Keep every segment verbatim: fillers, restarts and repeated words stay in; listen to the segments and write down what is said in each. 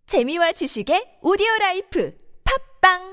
재미와 지식의 오디오라이프 팝빵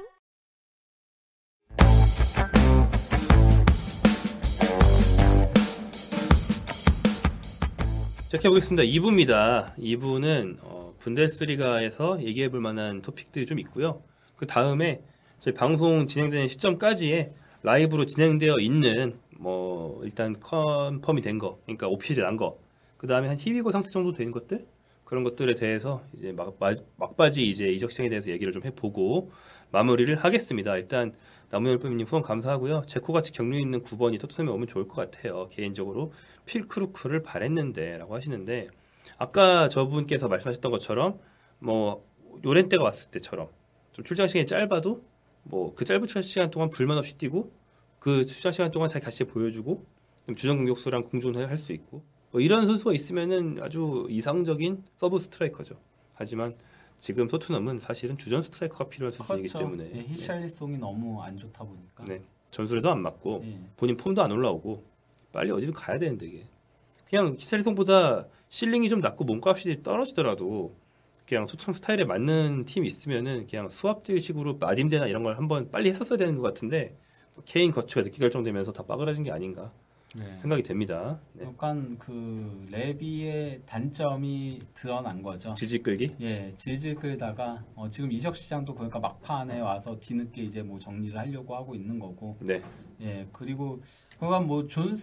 시작해보겠습니다. 이 부입니다. 이 부는 어, 분데스리가에서 얘기해볼 만한 토픽들이 좀 있고요. 그 다음에 저희 방송 진행되는 시점까지의 라이브로 진행되어 있는 뭐 일단 컨펌이 된 거, 그러니까 오피셜이 난 거, 그 다음에 한 십이 고 상태 정도 된 것들, 그런 것들에 대해서 이제 막, 막, 막바지 이제 이적 시장에 대해서 얘기를 좀 해보고 마무리를 하겠습니다. 일단 나무열배님 후원 감사하고요. 제코같이 경륜 있는 구 번이 토트넘에 오면 좋을 것 같아요. 개인적으로 필크루크를 바랬는데 라고 하시는데, 아까 저분께서 말씀하셨던 것처럼 뭐 요렌때가 왔을 때처럼 좀 출장 시간이 짧아도 뭐 그 짧은 출장 시간 동안 불만 없이 뛰고 그 출장 시간 동안 자기 가치 보여주고 주전 공격수랑 공존을 할 수 있고 뭐 이런 선수가 있으면은 아주 이상적인 서브 스트라이커죠. 하지만 지금 토트넘은 사실은 주전 스트라이커가 필요한 수준이기 그렇죠. 때문에 네, 히샬리송이 네. 너무 안 좋다 보니까 네, 전술에도 안 맞고 네. 본인 폼도 안 올라오고 빨리 어디로 가야 되는데, 이게 그냥 히샬리송보다 실링이 좀 낮고 몸값이 떨어지더라도 그냥 토트넘 스타일에 맞는 팀이 있으면은 그냥 수합될 식으로 마딘데나 이런 걸 한번 빨리 했었어야 되는 것 같은데 케인 거치가 늦게 결정되면서 다 빠그라진 게 아닌가 네. 생각이 됩니다. 네. 약간 그 레비의 단점이 드러난 거죠. 질질 끌기? 예, 질질 끌다가 어, 지금 이적 시장도 그러니까 막판에 와서 뒤늦게 이제 뭐 정리를 하려고 하고 있는 거고. 네. 예, 그리고 그러니까 뭐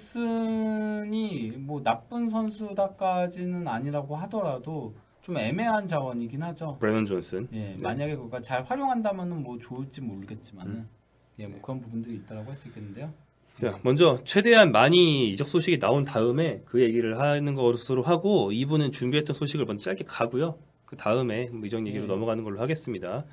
존슨이 뭐 나쁜 선수다까지는 아니라고 하더라도 좀 애매한 자원이긴 하죠. 브래넌 존슨. 예, 네. 만약에 그가 잘 활용한다면은 뭐 좋을지 모르겠지만은 음. 예, 뭐 그런 부분들이 있다라고 할 수 있겠는데요. 자, 먼저 최대한 많이 이적 소식이 나온 다음에 그 얘기를 하는 것으로 하고 이 부는 준비했던 소식을 먼저 짧게 가고요. 그 다음에 이적 얘기로 네. 넘어가는 걸로 하겠습니다.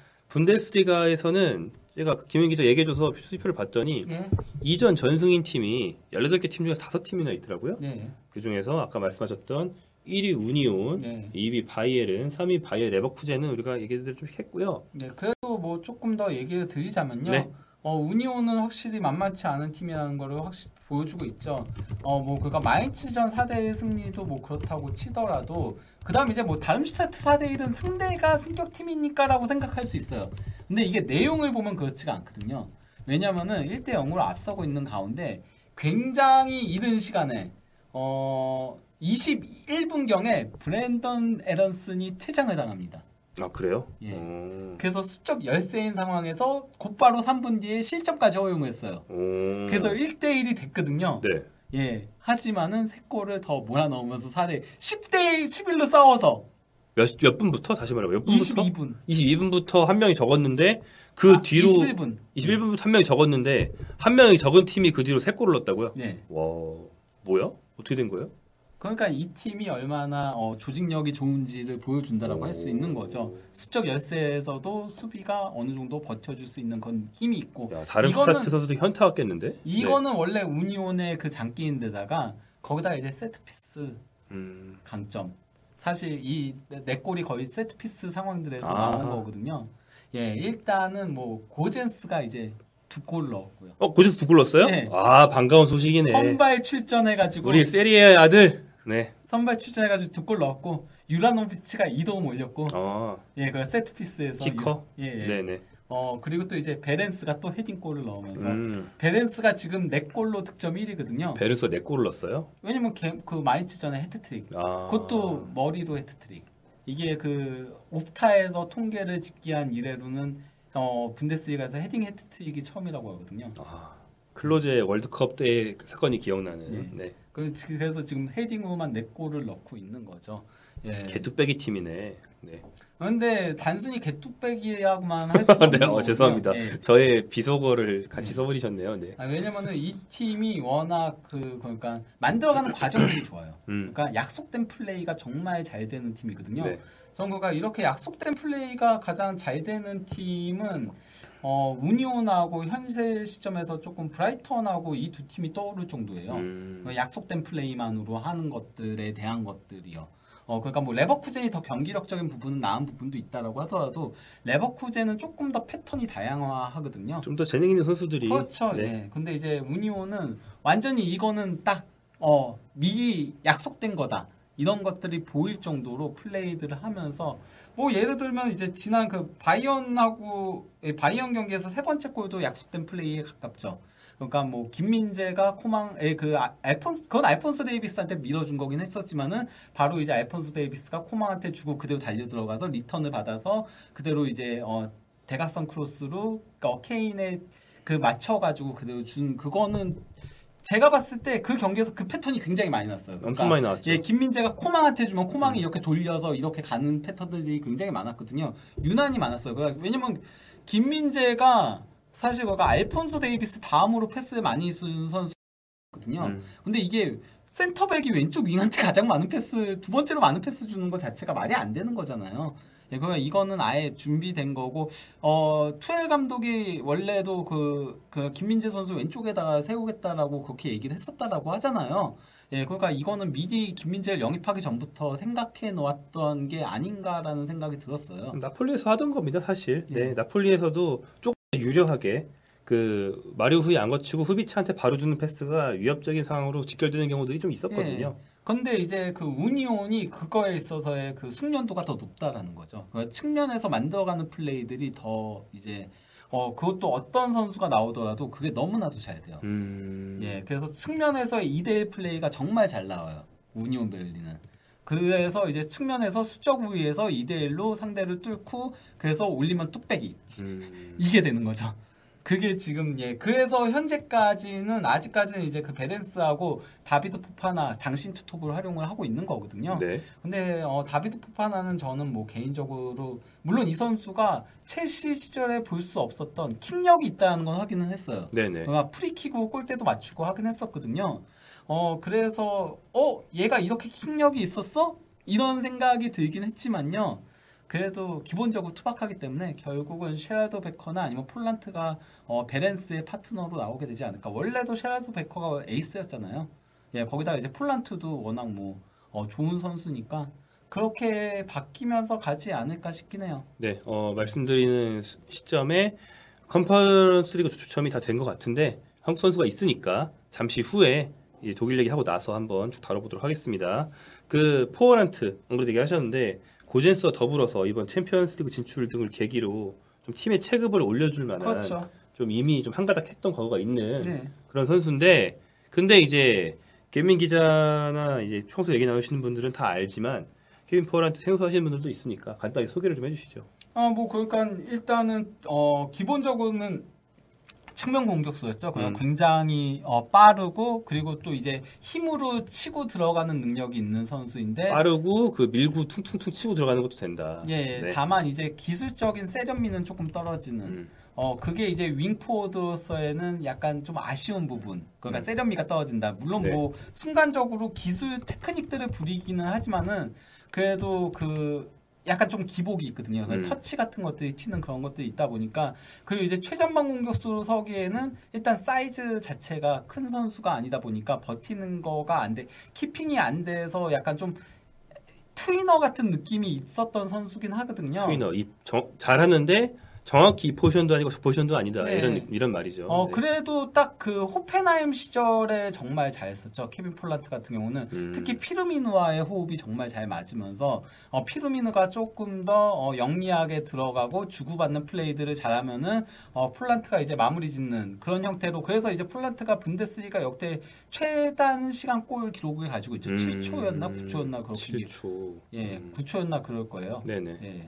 분데스리가에서는 제가 김현 기자 얘기해줘서 수표를 봤더니 예. 이전 전승인 팀이 열여덟 개 팀 중에 다섯 팀이나 있더라고요. 네. 그 중에서 아까 말씀하셨던 일 위 우니온, 네. 이 위 바이에른, 삼 위 바이에르 레버쿠젠은 우리가 얘기를 좀 했고요. 네, 그래도 뭐 조금 더 얘기를 드리자면요. 네. 어, 우니온은 확실히 만만치 않은 팀이라는 거를 확실히 보여주고 있죠. 어, 뭐 그러니까 마인츠전 사 대 일 승리도 뭐 그렇다고 치더라도 그다음 이제 뭐 다름슈타트 사 대 일은 상대가 승격 팀이니까라고 생각할 수 있어요. 근데 이게 내용을 보면 그렇지가 않거든요. 왜냐면은 일 대 영으로 앞서고 있는 가운데 굉장히 이른 시간에 어 이십일 분경에 브랜던 에런슨이 퇴장을 당합니다. 아, 그래요? 예. 오. 그래서 수적 열세인 상황에서 곧바로 삼 분 뒤에 실점까지 허용했어요. 오. 그래서 일 대 일이 됐거든요. 네. 예. 하지만은 세 골을 더 몰아넣으면서 사 대 십 대 십일로 싸워서 몇, 몇 분부터? 다시 말해봐. 몇 분부터? 이십이 분. 이십이 분부터 한 명이 적었는데 그 아, 뒤로 이십일 분. 이십일 분부터 한 명이 적었는데 한 명이 적은 팀이 그 뒤로 세 골을 넣었다고요? 네. 와, 뭐야? 어떻게 된 거예요? 그러니까 이 팀이 얼마나 어, 조직력이 좋은지를 보여준다라고 할 수 있는 거죠. 수적 열세에서도 수비가 어느 정도 버텨줄 수 있는 건 힘이 있고. 야, 다른 이거는- 스타트 선수도 현타 왔겠는데? 이거는 원래 우니온의 그 장기인데다가 거기다가 이제 세트피스 네. 음. 강점. 사실 이 네 골이 거의 세트피스 상황들에서 아. 나온 거거든요. 예, 일단은 뭐 고젠스가 이제 두 골 넣었고요. 어, 고지서 두 골 넣었어요? 네. 아, 반가운 소식이네. 선발 출전해가지고 우리 세리의 아들. 네. 선발 출전해가지고 두 골 넣었고 유라노비치가 이 도움 올렸고 어, 예, 그 세트피스에서 키커? 유- 예, 예. 네네. 어 그리고 또 이제 베렌스가 또 헤딩골을 넣으면서 음. 베렌스가 지금 네 골로 득점 일 위거든요. 베르서 네 골을 넣었어요? 왜냐면 걔, 그 마인츠전에 헤트트릭. 아. 그것도 머리로 헤트트릭. 이게 그 옵타에서 통계를 집계한 이래로는 어 분데스리가에서 헤딩 헤트트릭이 처음이라고 하거든요. 아, 클로제 월드컵 때 사건이 기억나는. 네. 네. 그- 그래서 지금 헤딩으로만 네 골을 넣고 있는 거죠. 예. 개뚝배기 팀이네. 네. 근데 단순히 개뚝배기라고만 할 수 없는 네, 어, 거고요. 죄송합니다. 예. 저의 비속어를 같이 네. 써버리셨네요. 네. 아, 왜냐면은 이 팀이 워낙 그 그러니까 만들어가는 과정들이 좋아요. 음. 그러니까 약속된 플레이가 정말 잘 되는 팀이거든요. 네. 정부가 이렇게 약속된 플레이가 가장 잘 되는 팀은 어, 우니온하고 현재 시점에서 조금 브라이턴하고 이 두 팀이 떠오를 정도예요. 음. 약속된 플레이만으로 하는 것들에 대한 것들이요. 어, 그러니까 뭐 레버쿠젠이 더 경기력적인 부분은 나은 부분도 있다라고 하더라도 레버쿠젠은 조금 더 패턴이 다양화하거든요. 좀 더 재능 있는 선수들이. 그렇죠. 네. 네. 근데 이제 우니온은 완전히 이거는 딱 어, 미리 약속된 거다. 이런 것들이 보일 정도로 플레이들을 하면서 뭐 예를 들면 이제 지난 그 바이언하고 바이언 경기에서 세 번째 골도 약속된 플레이에 가깝죠. 그러니까 뭐 김민재가 코망에 그 아, 알폰스 그건 알폰스 데이비스한테 밀어준 거긴 했었지만은 바로 이제 알폰스 데이비스가 코망한테 주고 그대로 달려 들어가서 리턴을 받아서 그대로 이제 어 대각선 크로스로 어, 케인에 그 맞춰가지고 그대로 준 그거는 제가 봤을 때 그 경기에서 그 패턴이 굉장히 많이 났어요. 그러니까 엄청 많이 나왔죠. 예, 김민재가 코망한테 주면 코망이 음. 이렇게 돌려서 이렇게 가는 패턴들이 굉장히 많았거든요. 유난히 많았어요. 그러니까 왜냐면 김민재가 사실 그가 알폰소 데이비스 다음으로 패스 많이 쓴 선수거든요. 음. 근데 이게 센터백이 왼쪽 윙한테 가장 많은 패스, 두 번째로 많은 패스 주는 것 자체가 말이 안 되는 거잖아요. 예, 그러니까 이거는 아예 준비된 거고, 어, 투엘 감독이 원래도 그, 그 김민재 선수 왼쪽에다가 세우겠다라고 그렇게 얘기를 했었다라고 하잖아요. 예, 그러니까 이거는 미리 김민재를 영입하기 전부터 생각해 놓았던 게 아닌가라는 생각이 들었어요. 나폴리에서 하던 겁니다, 사실. 예. 네, 나폴리에서도 조금 유려하게 그 마리오 후에 안 거치고 후비차한테 바로 주는 패스가 위협적인 상황으로 직결되는 경우들이 좀 있었거든요. 예. 근데 이제 그 우니온이 그거에 있어서의 그 숙련도가 더 높다라는 거죠. 그러니까 측면에서 만들어가는 플레이들이 더 이제 어 그것도 어떤 선수가 나오더라도 그게 너무나도 잘 돼요. 음... 예, 그래서 측면에서의 이 대 일 플레이가 정말 잘 나와요. 우니온 베를린은. 그래서 이제 측면에서 수적 우위에서 이 대 일로 상대를 뚫고 그래서 올리면 뚝배기 음... 이게 되는 거죠. 그게 지금 예 그래서 현재까지는 아직까지는 이제 그 베렌스하고 다비드 포파나 장신 투톱을 활용을 하고 있는 거거든요. 네. 근데 어, 다비드 포파나는 저는 뭐 개인적으로 물론 이 선수가 첼시 시절에 볼 수 없었던 킥력이 있다는 건 확인은 했어요. 네네. 그러니까 프리킥으로 골대도 맞추고 하긴 했었거든요. 어 그래서 어 얘가 이렇게 킥력이 있었어? 이런 생각이 들긴 했지만요. 그래도 기본적으로 투박하기 때문에 결국은 셰라도 베커나 아니면 폴란트가 어, 베렌스의 파트너로 나오게 되지 않을까. 원래도 셰라도 베커가 에이스였잖아요. 예, 거기다가 이제 폴란트도 워낙 뭐 어, 좋은 선수니까 그렇게 바뀌면서 가지 않을까 싶긴 해요. 네, 어, 말씀드리는 시점에 컨퍼런스 리그 추첨이 다 된 것 같은데 한국 선수가 있으니까 잠시 후에 이제 독일 얘기하고 나서 한번 쭉 다뤄보도록 하겠습니다. 그 포어란트 안 그래도 얘기하셨는데 고젠스와 더불어서 이번 챔피언스리그 진출 등을 계기로 좀 팀의 체급을 올려줄 만한 그렇죠. 좀 이미 좀 한가닥했던 과거가 있는 네. 그런 선수인데 근데 이제 개민 기자나 이제 평소 얘기 나누시는 분들은 다 알지만 케빈 포어란트 생소하시는 분들도 있으니까 간단히 소개를 좀 해주시죠. 아, 뭐 그러니까 일단은 어 기본적으로는 측면 공격수였죠. 그냥 음. 굉장히 어, 빠르고 그리고 또 이제 힘으로 치고 들어가는 능력이 있는 선수인데 빠르고 그 밀고 퉁퉁퉁 치고 들어가는 것도 된다. 예, 네. 다만 이제 기술적인 세련미는 조금 떨어지는. 음. 어 그게 이제 윙포워드로서에는 약간 좀 아쉬운 부분. 그러니까 음. 세련미가 떨어진다. 물론 네. 뭐 순간적으로 기술 테크닉들을 부리기는 하지만은 그래도 그 약간 좀 기복이 있거든요. 음. 터치 같은 것들이 튀는 그런 것들이 있다 보니까 그리고 이제 최전방 공격수로 서기에는 일단 사이즈 자체가 큰 선수가 아니다 보니까 버티는 거가 안 돼. 키핑이 안 돼서 약간 좀 트위너 같은 느낌이 있었던 선수긴 하거든요. 트위너 이 정, 잘하는데 정확히 이 포지션도 아니고 저 포지션도 아니다. 네. 이런 이런 말이죠. 어 네. 그래도 딱 그 호펜하임 시절에 정말 잘했었죠. 케빈 폴란트 같은 경우는 음. 특히 피르미누와의 호흡이 정말 잘 맞으면서 어, 피르미누가 조금 더 어, 영리하게 들어가고 주고받는 플레이들을 잘하면은 어, 폴란트가 이제 마무리 짓는 그런 형태로 그래서 이제 폴란트가 분데스리가 역대 최단 시간 골 기록을 가지고 있죠. 음. 칠 초였나 구 초였나 그렇게. 칠 초. 예, 음. 구 초였나 그럴 거예요. 네네. 예.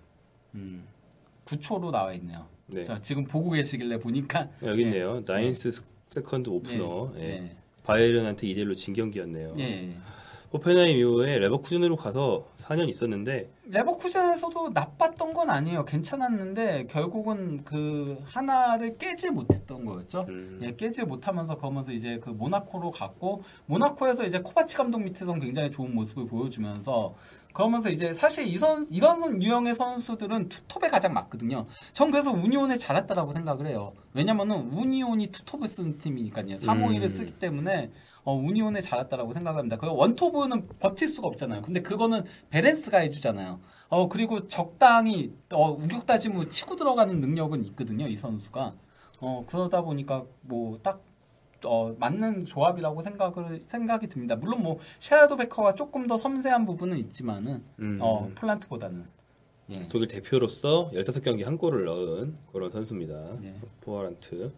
음. 구 초로 나와 있네요. 네. 자, 지금 보고 계시길래 보니까 여기 있네요. 네. 나인스 네. 세컨드 오프너. 네. 예. 네. 바이에른한테 이 대 일로 진 경기였네요. 네. 호펜하임 이후에 레버쿠젠으로 가서 사 년 있었는데 레버쿠젠에서도 나빴던 건 아니에요. 괜찮았는데 결국은 그 하나를 깨지 못했던 거였죠. 음. 예, 깨지 못하면서 그러면서 이제 그 모나코로 갔고 모나코에서 이제 코바치 감독 밑에서는 굉장히 좋은 모습을 보여주면서 그러면서 이제 사실 이선 이런 유형의 선수들은 투톱에 가장 맞거든요. 전 그래서 우니온에 잘했다라고 생각을 해요. 왜냐면은 우니온이 투톱을 쓰는 팀이니까요. 삼 오일을 음. 쓰기 때문에 어, 우니온에 잘했다라고 생각합니다. 그 원톱은 버틸 수가 없잖아요. 근데 그거는 베렌스가 해주잖아요. 어 그리고 적당히 어, 우격다짐으로 치고 들어가는 능력은 있거든요. 이 선수가. 어 그러다 보니까 뭐 딱 어, 맞는 조합이라고 생각을 생각이 듭니다. 물론 뭐 셰라도 베커가 조금 더 섬세한 부분은 있지만은 음. 어, 폴란트보다는 예. 독일 대표로서 십오 경기 한 골을 넣은 그런 선수입니다. 예. 포아란트.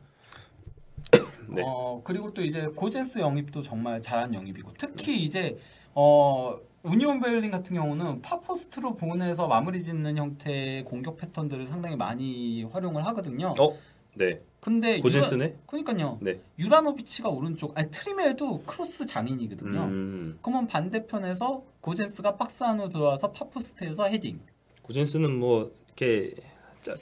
네. 어, 그리고 또 이제 고젠스 영입도 정말 잘한 영입이고 특히 이제 어, 우니온 베를린 같은 경우는 파포스트로 보내서 마무리 짓는 형태의 공격 패턴들을 상당히 많이 활용을 하거든요. 어, 네. 근데 고젠스네. 유라, 그러니까요. 네. 유라노비치가 오른쪽, 아니 트리멜도 크로스 장인이거든요. 음. 그러면 반대편에서 고젠스가 박스 안으로 들어와서 파포스트에서 헤딩. 고젠스는 뭐 이렇게 짜,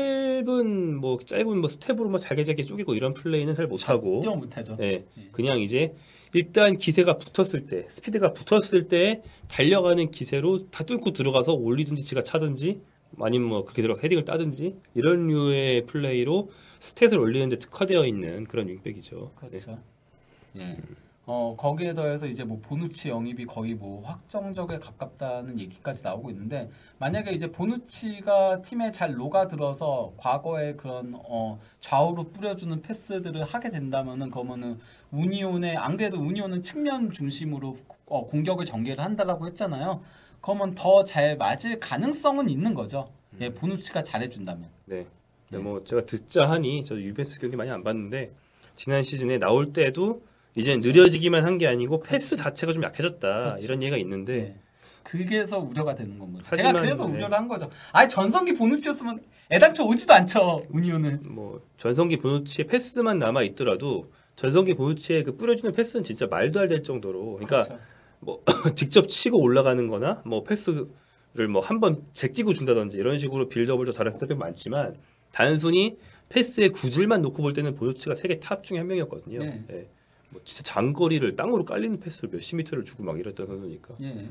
짧은 뭐 짧은 뭐 스텝으로 막 잘게 잘게 쪼개고 이런 플레이는 잘 못하고. 뛰어 못하죠. 네. 그냥 이제 일단 기세가 붙었을 때, 스피드가 붙었을 때 달려가는 기세로 다 뚫고 들어가서 올리든지 지가 차든지 아니면 뭐 그렇게 들어가서 헤딩을 따든지 이런 류의 플레이로 스탯을 올리는데 특화되어 있는 그런 윙백이죠. 그렇죠. 네. 예. 어 거기에 더해서 이제 뭐 보누치 영입이 거의 뭐 확정적에 가깝다는 얘기까지 나오고 있는데 만약에 이제 보누치가 팀에 잘 녹아들어서 과거에 그런 어 좌우로 뿌려주는 패스들을 하게 된다면은 그러면은 우니온의 안 그래도 우니온은 측면 중심으로 어, 공격을 전개를 한다라고 했잖아요. 그러면 더 잘 맞을 가능성은 있는 거죠. 예, 보누치가 잘해준다면. 네. 네. 뭐 제가 듣자 하니 저도 유벤투스 경기 많이 안 봤는데 지난 시즌에 나올 때도 이제 느려지기만 한 게 아니고 패스 자체가 좀 약해졌다 그렇지. 이런 얘기가 있는데 네. 그게서 우려가 되는 건 거죠. 하지만, 제가 그래서 네. 우려를 한 거죠. 아니 전성기 보누치였으면 애당초 오지도 않죠. 우니온은. 뭐 전성기 보누치의 패스만 남아 있더라도 전성기 보누치의 그 뿌려주는 패스는 진짜 말도 안 될 정도로 그러니까 그렇죠. 뭐 직접 치고 올라가는-거나 뭐 패스를 뭐 한 번 제끼고 준다든지 이런 식으로 빌드업을 더 잘하는 스텝이 많지만 단순히 패스의 구질만 놓고 볼 때는 보누치가 세계 탑 중에 한 명이었거든요. 네. 예. 뭐 진짜 장거리를 땅으로 깔리는 패스를 몇십 미터를 주고 막 이랬던 선수니까. 예.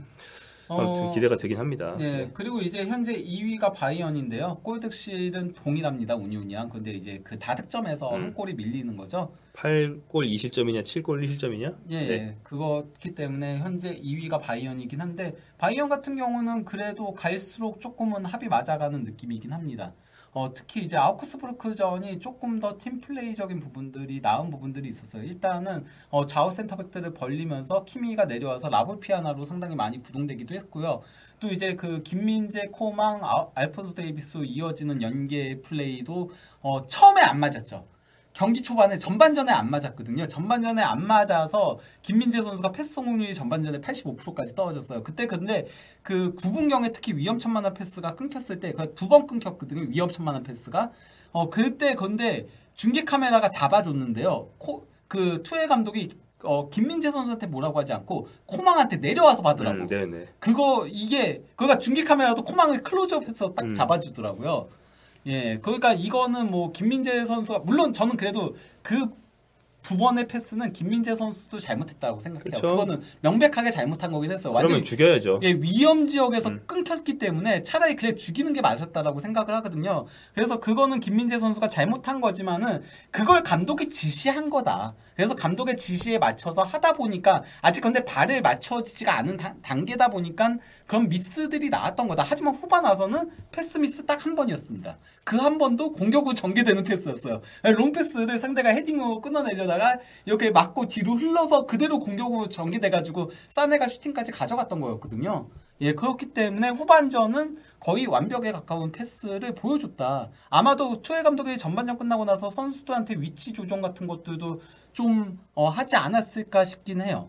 아무튼 어, 기대가 되긴 합니다. 네. 네. 그리고 이제 현재 이 위가 바이언인데요. 골득실은 동일합니다. 우니온이랑. 근데 이제 그 다득점에서 음. 한 골이 밀리는 거죠. 팔 골 이 실점이냐 칠 골 일 실점이냐? 예, 네. 그거기 때문에 현재 이 위가 바이언이긴 한데 바이언 같은 경우는 그래도 갈수록 조금은 합이 맞아가는 느낌이긴 합니다. 어, 특히 이제 아우크스부르크전이 조금 더 팀플레이적인 부분들이 나은 부분들이 있었어요. 일단은 어, 좌우 센터백들을 벌리면서 키미가 내려와서 라볼피아나로 상당히 많이 구동되기도 했고요. 또 이제 그 김민재, 코망, 아, 알폰소 데이비스 이어지는 연계 플레이도 어, 처음에 안 맞았죠. 경기 초반에 전반전에 안 맞았거든요. 전반전에 안 맞아서 김민재 선수가 패스 성공률이 전반전에 팔십오 퍼센트까지 떨어졌어요. 그때 근데 그 구 분경에 특히 위험천만한 패스가 끊겼을 때 두 번 끊겼거든요. 위험천만한 패스가. 어 그때 근데 중계 카메라가 잡아줬는데요. 코, 그 투엘 감독이 어, 김민재 선수한테 뭐라고 하지 않고 코망한테 내려와서 받으라고. 음, 네네. 그거 이게 그러니까 중계 카메라도 코망을 클로즈업해서 딱 음. 잡아주더라고요. 예, 그러니까 이거는 뭐 김민재 선수가 물론 저는 그래도 그 두 번의 패스는 김민재 선수도 잘못했다고 생각해요. 그쵸? 그거는 명백하게 잘못한 거긴 했어요. 그러면 완전 죽여야죠. 예, 위험 지역에서 음. 끊겼기 때문에 차라리 그냥 죽이는 게 맞았다라고 생각을 하거든요. 그래서 그거는 김민재 선수가 잘못한 거지만은 그걸 감독이 지시한 거다. 그래서 감독의 지시에 맞춰서 하다 보니까 아직 근데 발을 맞춰지지가 않은 단, 단계다 보니까 그런 미스들이 나왔던 거다. 하지만 후반 와서는 패스 미스 딱 한 번이었습니다. 그 한 번도 공격으로 전개되는 패스였어요. 롱패스를 상대가 헤딩으로 끊어내려다가 이렇게 맞고 뒤로 흘러서 그대로 공격으로 전개돼가지고 사네가 슈팅까지 가져갔던 거였거든요. 예, 그렇기 때문에 후반전은 거의 완벽에 가까운 패스를 보여줬다. 아마도 초에 감독이 전반전 끝나고 나서 선수들한테 위치 조정 같은 것들도 좀 어, 하지 않았을까 싶긴 해요.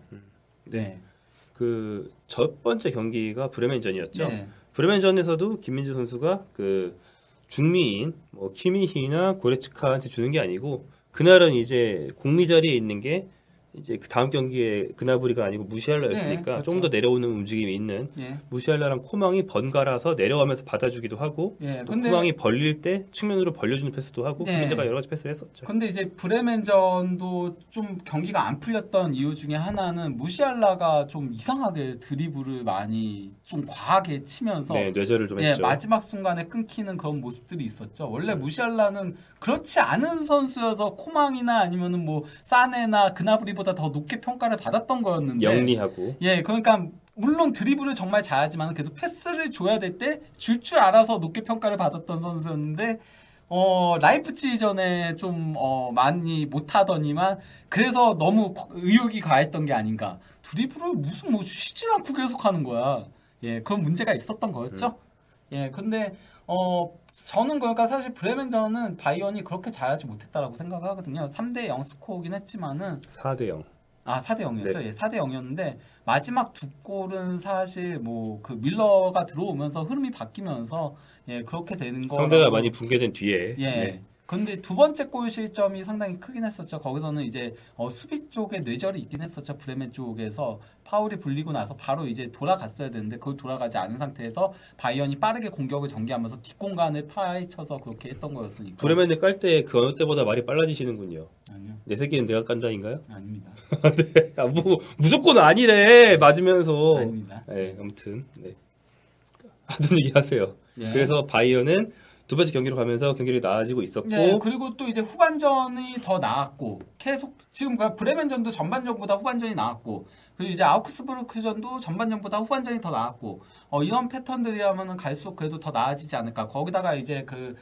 네. 그 첫 번째 경기가 브레멘전이었죠. 네. 브레멘전에서도 김민재 선수가 그 중미인 뭐 키미히나 고레츠카한테 주는 게 아니고 그날은 이제 공미 자리에 있는 게 이제 그 다음 경기에 그나브리가 아니고 무시할라였으니까 네, 그렇죠. 좀 더 내려오는 움직임이 있는 예. 무시할라랑 코망이 번갈아서 내려가면서 받아주기도 하고 예. 또 근데 코망이 벌릴 때 측면으로 벌려주는 패스도 하고 네. 김민재가 여러 가지 패스를 했었죠. 근데 이제 브레멘전도 좀 경기가 안 풀렸던 이유 중에 하나는 무시알라가 좀 이상하게 드리블을 많이 좀 과하게 치면서 네, 뇌절을 좀 예, 했죠. 마지막 순간에 끊기는 그런 모습들이 있었죠. 원래 무시알라는 그렇지 않은 선수여서 코망이나 아니면은 뭐 사네나 그나브리보다 더 높게 평가를 받았던 거였는데 영리하고 예, 그러니까 물론 드리블을 정말 잘하지만 그래도 패스를 줘야 될 때 줄 줄 알아서 높게 평가를 받았던 선수였는데 어, 라이프치히전에 좀 어, 많이 못하더니만 그래서 너무 의욕이 가했던 게 아닌가. 드리블을 무슨 뭐 쉬질 않고 계속 하는 거야. 예, 그런 문제가 있었던 거였죠. 음. 예, 근데 어 저는 그러니까 사실 브레멘전은 바이언이 그렇게 잘하지 못했다라고 생각하거든요. 삼 대 영 스코어긴 했지만은 사 대 영. 아, 사 대 영이었죠. 네. 예, 사 대 영이었는데 마지막 두 골은 사실 뭐 그 밀러가 들어오면서 흐름이 바뀌면서 예, 그렇게 되는 거 상대가 많이 붕괴된 뒤에. 예. 네. 근데 두 번째 골 실점이 상당히 크긴 했었죠. 거기서는 이제 어, 수비 쪽에 뇌절이 있긴 했었죠. 브레멘 쪽에서 파울이 불리고 나서 바로 이제 돌아갔어야 되는데 그걸 돌아가지 않은 상태에서 바이언이 빠르게 공격을 전개하면서 뒷공간을 파헤쳐서 그렇게 했던 거였으니까. 브레멘을 깔 때 그 어느 때보다 말이 빨라지시는군요. 아니요. 내 새끼는 내가 깐다인가요? 아닙니다. 네. 아, 뭐, 무조건 아니래. 맞으면서. 아닙니다. 네, 아무튼 네. 하던 얘기 하세요. 예. 그래서 바이언은 두 번째 경기로 가면서 경기력이 나아지고 있었고 네, 그리고 또 이제 후반전이 더 나았고 계속 지금 그 브레멘전도 전반전보다 후반전이 나았고 그리고 이제 아우크스부르크전도 전반전보다 후반전이 더 나았고 어, 이런 패턴들이라면은 갈수록 그래도 더 나아지지 않을까. 거기다가 이제 그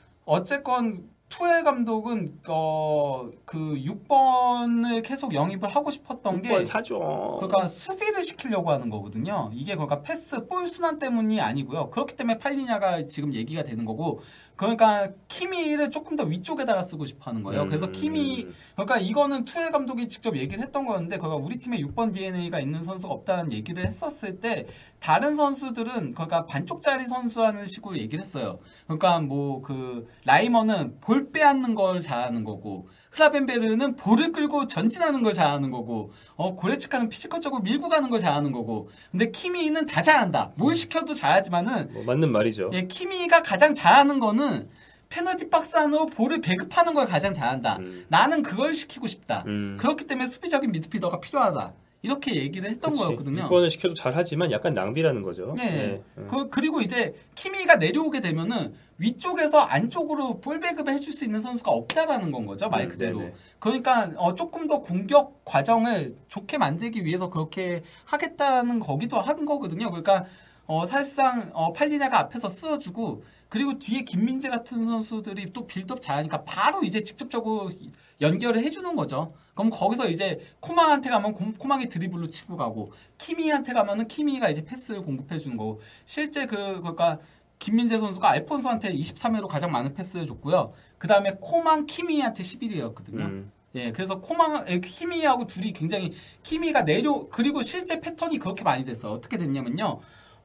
어쨌건 투엘 감독은 어, 그 육 번을 계속 영입을 하고 싶었던 게 육 번 사죠. 그러니까 수비를 시키려고 하는 거거든요. 이게 그러니까 패스 볼 순환 때문이 아니고요. 그렇기 때문에 팔리냐가 지금 얘기가 되는 거고 그러니까 키미를 조금 더 위쪽에다가 쓰고 싶어 하는 거예요. 그래서 키미 그러니까 이거는 투엘 감독이 직접 얘기를 했던 거였는데 그러니까 우리 팀에 육 번 디엔에이가 있는 선수가 없다는 얘기를 했었을 때 다른 선수들은 그러니까 반쪽짜리 선수라는 식으로 얘기를 했어요. 그러니까 뭐 그 라이머는 볼 빼앗는 걸 잘하는 거고 클라벤베르는 볼을 끌고 전진하는 걸 잘하는 거고 어 고레츠카는 피지컬적으로 밀고 가는 걸 잘하는 거고 근데 키미는 다 잘한다. 뭘 시켜도 잘하지만은 뭐 맞는 말이죠. 예, 키미가 가장 잘하는 거는 페널티 박스 안으로 볼을 배급하는 걸 가장 잘한다. 음. 나는 그걸 시키고 싶다. 음. 그렇기 때문에 수비적인 미드필더가 필요하다. 이렇게 얘기를 했던 그치. 거였거든요. 육 번을 시켜도 잘하지만 약간 낭비라는 거죠. 네. 네. 음. 그, 그리고 이제 키미가 내려오게 되면은 위쪽에서 안쪽으로 볼 배급을 해줄 수 있는 선수가 없다라는 건 거죠. 말 그대로. 음, 그러니까 어, 조금 더 공격 과정을 좋게 만들기 위해서 그렇게 하겠다는 거기도 한 거거든요. 그러니까 어, 사실상 어, 팔리냐가 앞에서 쓰어주고 그리고 뒤에 김민재 같은 선수들이 또 빌드업 잘하니까 바로 이제 직접적으로 연결을 해주는 거죠. 그럼 거기서 이제 코망한테 가면 코망이 드리블로 치고 가고 키미한테 가면은 키미가 이제 패스를 공급해 주는 거고 실제 그 그러니까 김민재 선수가 알폰소한테 이십삼 회로 가장 많은 패스를 줬고요. 그 다음에 코망 키미한테 십일 회였거든요. 음. 예, 그래서 코망 키미하고 둘이 굉장히 키미가 내려 그리고 실제 패턴이 그렇게 많이 됐어. 어떻게 됐냐면요.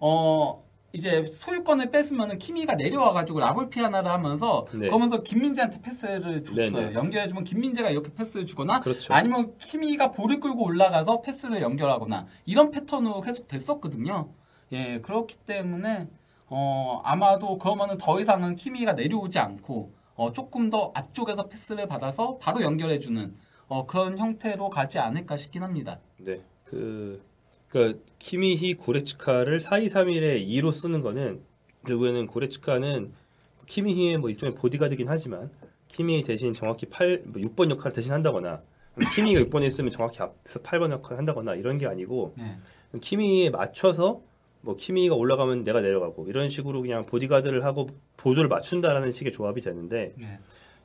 어. 이제 소유권을 뺐으면은 키미가 내려와가지고 라볼피아나를 하면서 네. 그러면서 김민재한테 패스를 줬어요. 네네. 연결해주면 김민재가 이렇게 패스를 주거나 그렇죠. 아니면 키미가 볼을 끌고 올라가서 패스를 연결하거나 이런 패턴으로 계속 됐었거든요. 예, 그렇기 때문에 어, 아마도 그러면은 더 이상은 키미가 내려오지 않고 어, 조금 더 앞쪽에서 패스를 받아서 바로 연결해주는 어, 그런 형태로 가지 않을까 싶긴 합니다. 네, 그. 그러니까 키미히 고레츠카를 사 이 삼 일에 이로 쓰는 거는 결국에는 고레츠카는 키미히의 뭐 일종의 보디가드긴 하지만 키미히 대신 정확히 팔, 뭐 육 번 역할을 대신 한다거나 키미히가 육 번에 있으면 정확히 앞에서 팔 번 역할을 한다거나 이런 게 아니고 네. 키미히에 맞춰서 뭐 키미히가 올라가면 내가 내려가고 이런 식으로 그냥 보디가드를 하고 보조를 맞춘다라는 식의 조합이 되는데 네.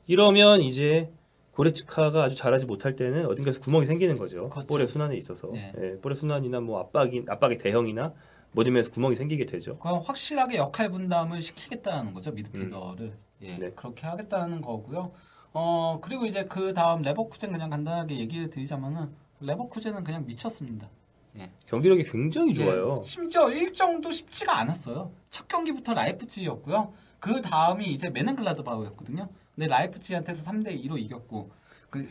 이러면 이제 고레츠카가 아주 잘하지 못할 때는 어딘가에서 구멍이 생기는 거죠. 그렇죠. 볼의 순환에 있어서. 네. 예, 볼의 순환이나 뭐 압박이, 압박의 대형이나 뭐든면서 구멍이 생기게 되죠. 그럼 확실하게 역할 분담을 시키겠다는 거죠. 미드필더를. 음. 예, 네. 그렇게 하겠다는 거고요. 어, 그리고 이제 그 다음 레버쿠젠 그냥 간단하게 얘기를 드리자면은 레버쿠젠은 그냥 미쳤습니다. 예. 경기력이 굉장히 좋아요. 예, 심지어 일정도 쉽지가 않았어요. 첫 경기부터 라이프치히였고요. 그 다음이 이제 메넨글라드바우였거든요. 근데 라이프치히한테도 삼 대 이로 이겼고 그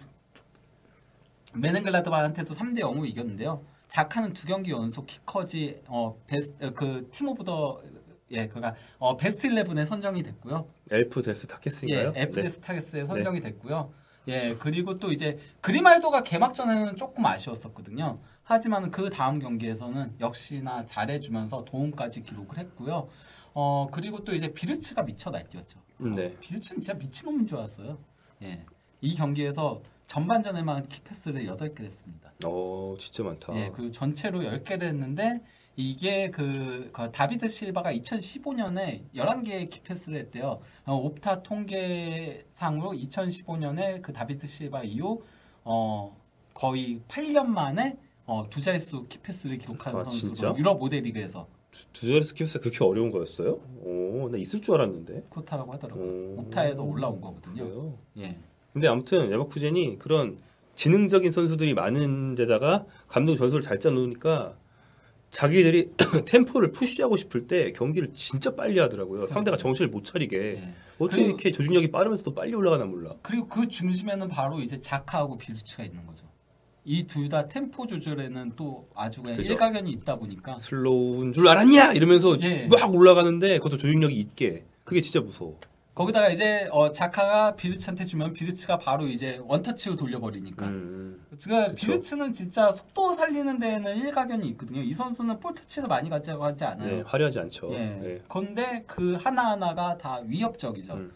메넨글라드바흐한테도 삼 대 영으로 이겼는데요. 자카는 두 경기 연속 키커지 어 베스트 그 팀 오브 더 예, 그가 어 베스트 십일에 선정이 됐고요. 엘프 데스 타케스인가요? 예, 엘프 데스 타케스에 선정이 네. 됐고요. 예, 그리고 또 이제 그리말도가 개막전에는 조금 아쉬웠었거든요. 하지만 그 다음 경기에서는 역시나 잘해주면서 도움까지 기록을 했고요. 어 그리고 또 이제 비르츠가 미쳐 날뛰었죠. 네. 어, 비르츠는 진짜 미친놈인 줄 알았어요. 예, 이 경기에서 전반전에만 키패스를 여덟 개를 했습니다. 오, 진짜 많다. 예, 그 전체로 열 개를 했는데 이게 그, 그 다비드 실바가 이천십오 년에 열한 개의 키패스를 했대요. 어, 옵타 통계상으로 이천십오 년에 그 다비드 실바 이후 어, 거의 팔 년 만에 어, 두 자릿수 키패스를 기록한 아, 선수로 진짜? 유럽 모델리그에서 두, 두 자리 스킵스 그렇게 어려운 거였어요? 오, 나 있을 줄 알았는데. 그렇다라고 하더라고요. 오. 옵타에서 올라온 거거든요. 그래요? 예. 근데 아무튼 레버쿠젠이 그런 지능적인 선수들이 많은 데다가 감독 전술을 잘 짜놓으니까 자기들이 템포를 푸시하고 싶을 때 경기를 진짜 빨리 하더라고요. 상대가 정신을 못 차리게. 예. 어떻게 그리고- 이렇게 조직력이 빠르면서도 빨리 올라가나 몰라. 그리고 그 중심에는 바로 이제 자카하고 비루치가 있는 거죠. 이 둘 다 템포 조절에는 또 아주 그냥 그죠. 일가견이 있다 보니까 슬로우인 줄 알았냐? 이러면서 예. 막 올라가는데 그것도 조직력이 있게. 그게 진짜 무서워. 거기다가 이제 어, 자카가 비르츠한테 주면 비르츠가 바로 이제 원터치로 돌려버리니까. 음, 그러니까 그쵸. 비르츠는 진짜 속도 살리는 데에는 일가견이 있거든요. 이 선수는 볼터치를 많이 가지고 하지 네, 않아요. 화려하지 않죠. 예. 네. 그런데 그 하나하나가 다 위협적이죠. 음.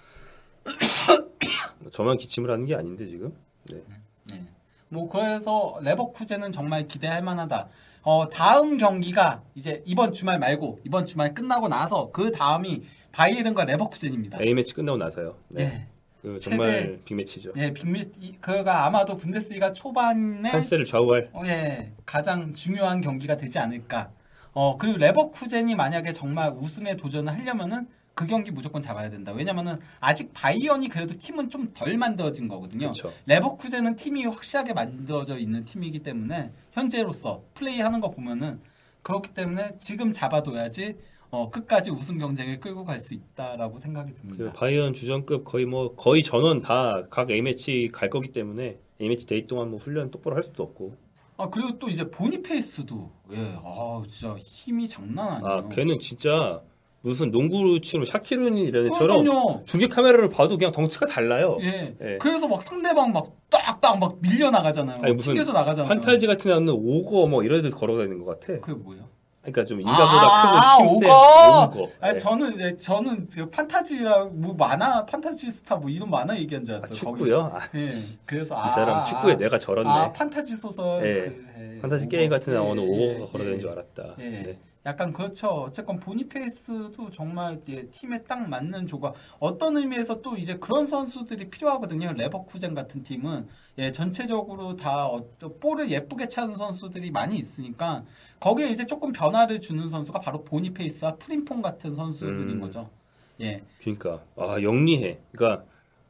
저만 기침을 하는 게 아닌데 지금. 네. 네. 뭐 그래서 레버쿠젠은 정말 기대할 만하다. 어, 다음 경기가 이제 이번 주말 말고 이번 주말 끝나고 나서 그 다음이 바이에른과 레버쿠젠입니다. A 매치 끝나고 나서요. 네. 네. 그 정말 최대- 빅매치죠. 네, 빅미 그가 아마도 분데스리가 초반에 판세를 좌우할. 어, 예, 가장 중요한 경기가 되지 않을까. 어, 그리고 레버쿠젠이 만약에 정말 우승에 도전을 하려면은 그 경기 무조건 잡아야 된다. 왜냐면은 아직 바이언이 그래도 팀은 좀 덜 만들어진 거거든요. 그렇죠. 레버쿠젠은 팀이 확실하게 만들어져 있는 팀이기 때문에 현재로서 플레이하는 거 보면은 그렇기 때문에 지금 잡아둬야지 어, 끝까지 우승 경쟁을 끌고 갈 수 있다라고 생각이 그 듭니다. 바이언 주전급 거의 뭐 거의 전원 다 각 A 매치 갈 거기 때문에 A 매치 데이 동안 뭐 훈련 똑바로 할 수도 없고. 아 그리고 또 이제 보니페이스도 예, 아 진짜 힘이 장난 아니에요. 아 걔는 진짜 무슨 농구로 치면 샤키로니라처럼 그러니까요. 중계 카메라를 봐도 그냥 덩치가 달라요. 예. 예. 그래서 막 상대방 막 딱딱 막 밀려 나가잖아요. 아니, 무슨 튕겨서 나가잖아요. 판타지 같은 데 나오는 오거 뭐 이런 데 걸어다니는 것 같아. 그게 뭐예요? 그러니까 좀 아, 인간보다 크고 힘센 오거! 오거. 아니 네. 저는 예, 저는 그 판타지라 뭐 만화 판타지 스타 뭐 이런 만화 얘기한 줄 아, 알았어요. 축구요? 아, 거기. 예. 그래서 이 아, 사람 축구에 내가 저렇네. 아 판타지 소설. 예. 그, 예. 판타지 오거. 게임 같은 데 나오는 예, 오거가 예, 걸어다니는 예. 줄 알았다. 예. 네. 약간 그렇죠. 어쨌건 보니페이스도 정말 예, 팀에 딱 맞는 조각. 어떤 의미에서 또 이제 그런 선수들이 필요하거든요. 레버쿠젠 같은 팀은 예, 전체적으로 다 어, 볼을 예쁘게 차는 선수들이 많이 있으니까 거기에 이제 조금 변화를 주는 선수가 바로 보니페이스와 프림퐁 같은 선수들인 음. 거죠. 예, 그러니까 아 영리해. 그러니까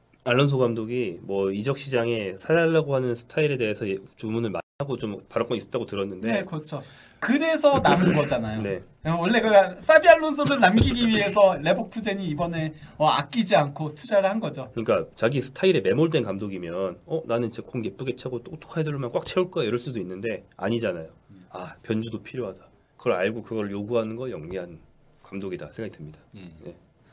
알론소 감독이 뭐 이적 시장에 사달라고 하는 스타일에 대해서 예- 주문을 많이 하고 좀 발언권 있었다고 들었는데. 네, 그렇죠. 그래서 남은 거잖아요. 네. 원래 그 사비 알론소를 남기기 위해서 레버쿠젠이 이번에 어, 아끼지 않고 투자를 한 거죠. 그러니까 자기 스타일에 매몰된 감독이면 어 나는 진짜 공 예쁘게 차고 똑똑한 애들만 꽉 채울 거야 이럴 수도 있는데 아니잖아요. 아 변주도 필요하다. 그걸 알고 그걸 요구하는 거 영리한 감독이다 생각이 듭니다. 예. 네.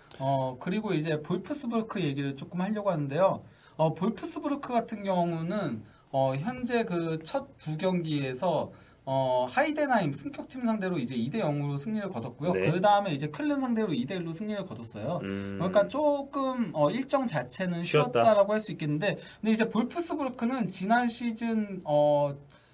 어 그리고 이제 볼프스부르크 얘기를 조금 하려고 하는데요. 어 볼프스부르크 같은 경우는 어 현재 그 첫 두 경기에서 어 하이덴하임 승격팀 상대로 이제 이 대 영으로 승리를 거뒀고요. 네. 그 다음에 이제 클른 상대로 이 대 일로 승리를 거뒀어요. 음, 그러니까 조금 어, 일정 자체는 쉬었다. 쉬었다라고 할 수 있겠는데, 근데 이제 볼프스부르크는 지난 시즌 어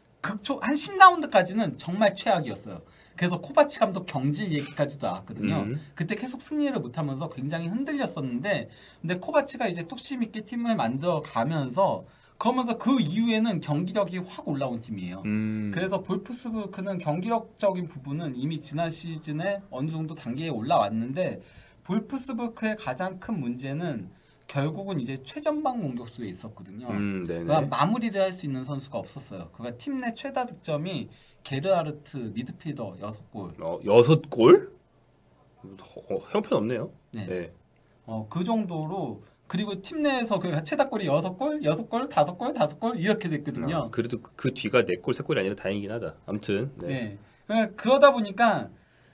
극초 한 십 라운드까지는 정말 최악이었어요. 그래서 코바치 감독 경질 얘기까지도 나왔거든요. 음. 그때 계속 승리를 못하면서 굉장히 흔들렸었는데, 근데 코바치가 이제 뚝심 있게 팀을 만들어 가면서 그러면서 그 이후에는 경기력이 확 올라온 팀이에요. 음. 그래서 볼프스부르크는 경기력적인 부분은 이미 지난 시즌에 어느 정도 단계에 올라왔는데 볼프스부르크의 가장 큰 문제는 결국은 이제 최전방 공격수에 있었거든요. 음, 네네. 그러니까 마무리를 할 수 있는 선수가 없었어요. 그러니까 팀 내 최다 득점이 게르하르트 미드필더 여섯 골. 어, 여섯 골? 어, 형편없네요. 네. 네. 어, 그 정도로 그리고 팀 내에서 그 최다골이 여섯 골, 여섯 골, 다섯 골, 다섯 골 이렇게 됐거든요. 아, 그래도 그, 그 뒤가 네 골, 세 골이 아니라 다행이긴 하다. 아무튼. 네. 네. 그러니까 그러다 보니까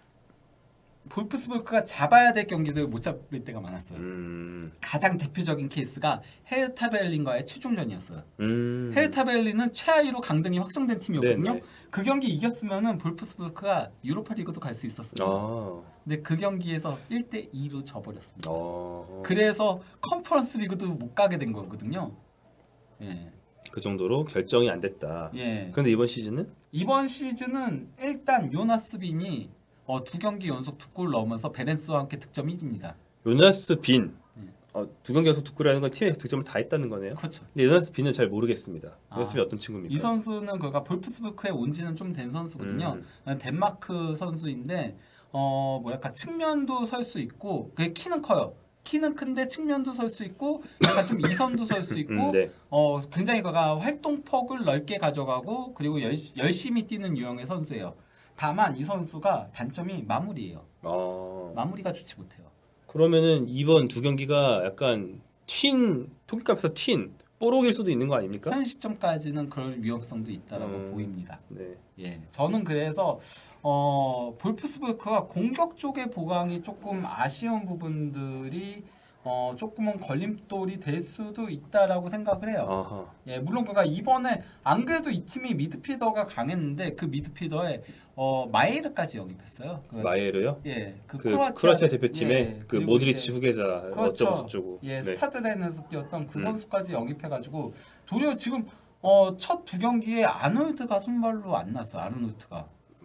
볼프스부르크가 잡아야 될 경기들 못 잡을 때가 많았어요. 음. 가장 대표적인 케이스가 헤르타 베를린과의 최종전이었어요. 음. 헤르타 베를린은 최하위로 강등이 확정된 팀이었거든요. 네네. 그 경기 이겼으면은 볼프스부르크가 유로파 리그도 갈 수 있었어요. 아. 근데 그 경기에서 일 대 이로 져버렸습니다. 어. 그래서 컨퍼런스 리그도 못 가게 된 거거든요. 예. 그 정도로 결정이 안 됐다. 예. 그런데 이번 시즌은 이번 시즌은 일단 요나스 빈이 어, 두 경기 연속 두 골 넣으면서 베렌스와 함께 득점 일 위입니다. 요나스 빈 예. 어, 두 경기 연속 두 골이라는 건 팀의 득점을 다 했다는 거네요. 그렇죠. 근데 요나스 빈은 잘 모르겠습니다. 아, 요나스 빈 어떤 친구입니까? 이 선수는 그가 볼프스부크에 온 지는 좀 된 선수거든요. 음. 덴마크 선수인데 어 뭐랄까 측면도 설 수 있고 그 키는 커요. 키는 큰데 측면도 설 수 있고 약간 좀 이선도 설 수 있고 음, 네. 어 굉장히 그가 활동폭을 넓게 가져가고 그리고 열, 열심히 뛰는 유형의 선수예요. 다만 이 선수가 단점이 마무리예요. 어, 마무리가 좋지 못해요. 그러면은 이번 두 경기가 약간 튄 토끼값에서 튄 뽀록일 수도 있는 거 아닙니까? 현 시점까지는 그럴 위험성도 있다라고 음. 보입니다. 네. 예, 저는 그래서 어, 볼프스부르크가 공격 쪽의 보강이 조금 아쉬운 부분들이 어, 조금은 걸림돌이 될 수도 있다라고 생각을 해요. 아하. 예, 물론 그가 이번에 안 그래도 이 팀이 미드필더가 강했는데 그 미드필더에 어, 마에르까지 영입했어요. 그, 마에르요? 예, 그, 그 크로아티아, 크로아티아 대표팀의 예, 그 그리고 모드리치 이제 후계자 그렇죠. 어쩌고 저쩌고. 예, 네. 스타드렌에서 뛰었던 그 음. 선수까지 영입해가지고 도리어 지금 어, 첫 두 경기에 아놀드가 선발로 안 났어. 아르노트가.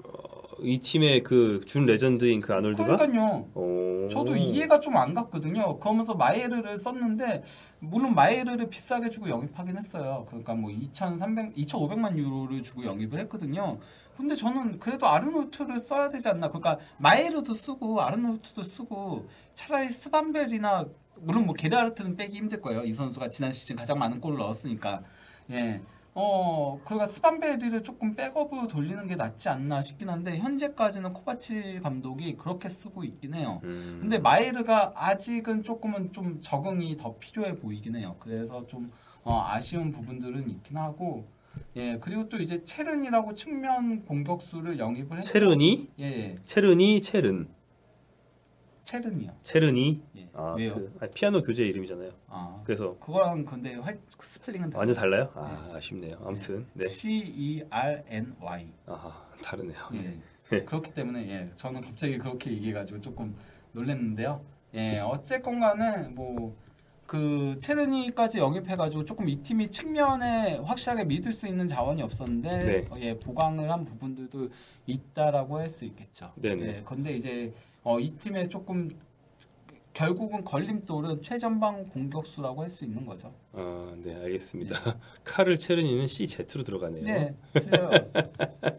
이 팀의 그 준 레전드인 그 아놀드가 그러니까요. 오. 저도 이해가 좀 안 갔거든요. 그러면서 마에르를 썼는데 물론 마에르를 비싸게 주고 영입하긴 했어요. 그러니까 뭐 이천삼백, 이천오백만 유로를 주고 영입을 했거든요. 근데 저는 그래도 아르노트를 써야 되지 않나. 그러니까 마에르도 쓰고 아르노트도 쓰고 차라리 스반벨이나 물론 뭐 게다르트는 빼기 힘들 거예요. 이 선수가 지난 시즌 가장 많은 골을 넣었으니까. 예. 어, 그러니까 스반베리를 조금 백업으로 돌리는 게 낫지 않나 싶긴 한데 현재까지는 코바치 감독이 그렇게 쓰고 있긴 해요. 음. 근데 마에르가 아직은 조금은 좀 적응이 더 필요해 보이긴 해요. 그래서 좀 어, 아쉬운 부분들은 있긴 하고 예 그리고 또 이제 체른이라고 측면 공격수를 영입을 했고 체르니? 예, 예. 체르니 체른. 체른이요. 체르니? 예. 아, 왜요? 그, 아, 피아노 교재 이름이잖아요. 아 그래서 그거랑 근데 활, 스펠링은 완전 달라요? 아, 아쉽네요. 아무튼 네. C E R N Y. 아, 다르네요. 예. 네. 그렇기 때문에 예, 저는 갑자기 그렇게 얘기해가지고 조금 놀랐는데요. 예, 어쨌건 간에 뭐 그 체르니까지 영입해가지고 조금 이 팀이 측면에 확실하게 믿을 수 있는 자원이 없었는데 네. 어, 예, 보강을 한 부분들도 있다라고 할 수 있겠죠. 네네. 예, 근데 이제 어, 이 팀의 조금 결국은 걸림돌은 최전방 공격수라고 할 수 있는 거죠. 아, 네, 알겠습니다. 카를 체르니는 씨 제트로 들어가네요. 네, 틀려요. 네.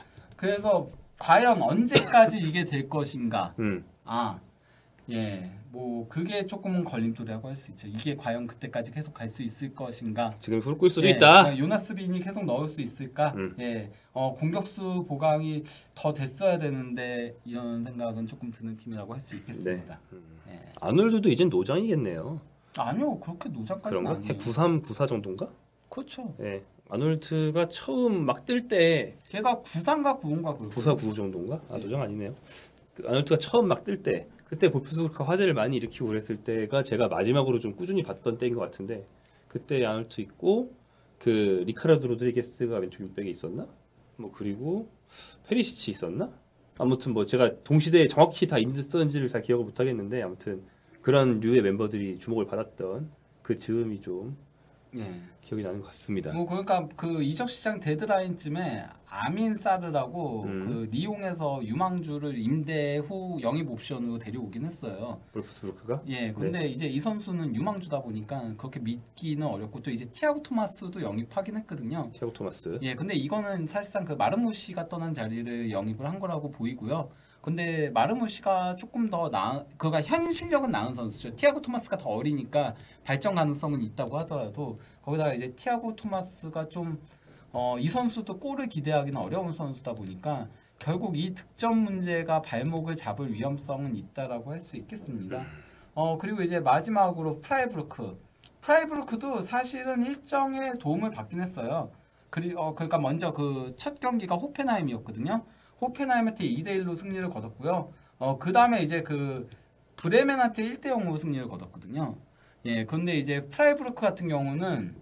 그래서 과연 언제까지 이게 될 것인가? 음. 아, 예, 뭐 그게 조금은 걸림돌이라고 할 수 있죠. 이게 과연 그때까지 계속 갈 수 있을 것인가? 지금 후를 꿀 수도 예, 있다. 어, 요나스 빈이 계속 넣을 수 있을까? 음. 예, 어, 공격수 보강이 더 됐어야 되는데 이런 생각은 조금 드는 팀이라고 할 수 있겠습니다. 음. 예. 아놀드도 이젠 노장이겠네요. 아니요, 그렇게 노장까지는 그런가? 아니에요. 해 구십삼, 구십사 정도인가? 그렇죠. 예. 아놀드가 처음 막 뜰 때 걔가 구삼과 구오인가 그럴 구십사, 거예요. 구십오 정도인가? 아, 네. 노장 아니네요. 그 아놀드가 처음 막 뜰 때 그때 볼프스부르크가 화제를 많이 일으키고 그랬을 때가 제가 마지막으로 좀 꾸준히 봤던 때인 것 같은데 그때 아놀드 있고 그 리카르도 로드리게스가 왼쪽 윙백에 있었나? 뭐 그리고 페리시치 있었나? 아무튼 뭐 제가 동시대에 정확히 다 있었는지를 잘 기억을 못 하겠는데 아무튼 그런 류의 멤버들이 주목을 받았던 그 즈음이 좀 네. 기억이 나는 것 같습니다. 뭐 그러니까 그 이적 시장 데드라인쯤에 아민 사르라고 음. 그 리옹에서 유망주를 임대 후 영입 옵션으로 데려오긴 했어요. 볼프스부르크가? 예, 근데 이제 이 선수는 유망주다 보니까 그렇게 믿기는 어렵고 또 이제 티아고 토마스도 영입하긴 했거든요. 티아고 토마스. 예, 근데 이거는 사실상 그 마르무시가 떠난 자리를 영입을 한 거라고 보이고요. 근데 마르무시가 조금 더 나, 그가 현 실력은 나은 선수죠. 티아고 토마스가 더 어리니까 발전 가능성은 있다고 하더라도 거기다가 이제 티아고 토마스가 좀 어, 이 선수도 골을 기대하기는 어려운 선수다 보니까 결국 이 득점 문제가 발목을 잡을 위험성은 있다라고 할 수 있겠습니다. 어, 그리고 이제 마지막으로 프라이부르크. 프라이부르크도 사실은 일정의 도움을 받긴 했어요. 그리, 어, 그러니까 먼저 그 첫 경기가 호펜하임이었거든요. 호펜하임한테 이 대 일로 승리를 거뒀고요. 어, 그 다음에 이제 그 브레멘한테 일 대 영으로 승리를 거뒀거든요. 예, 근데 이제 프라이부르크 같은 경우는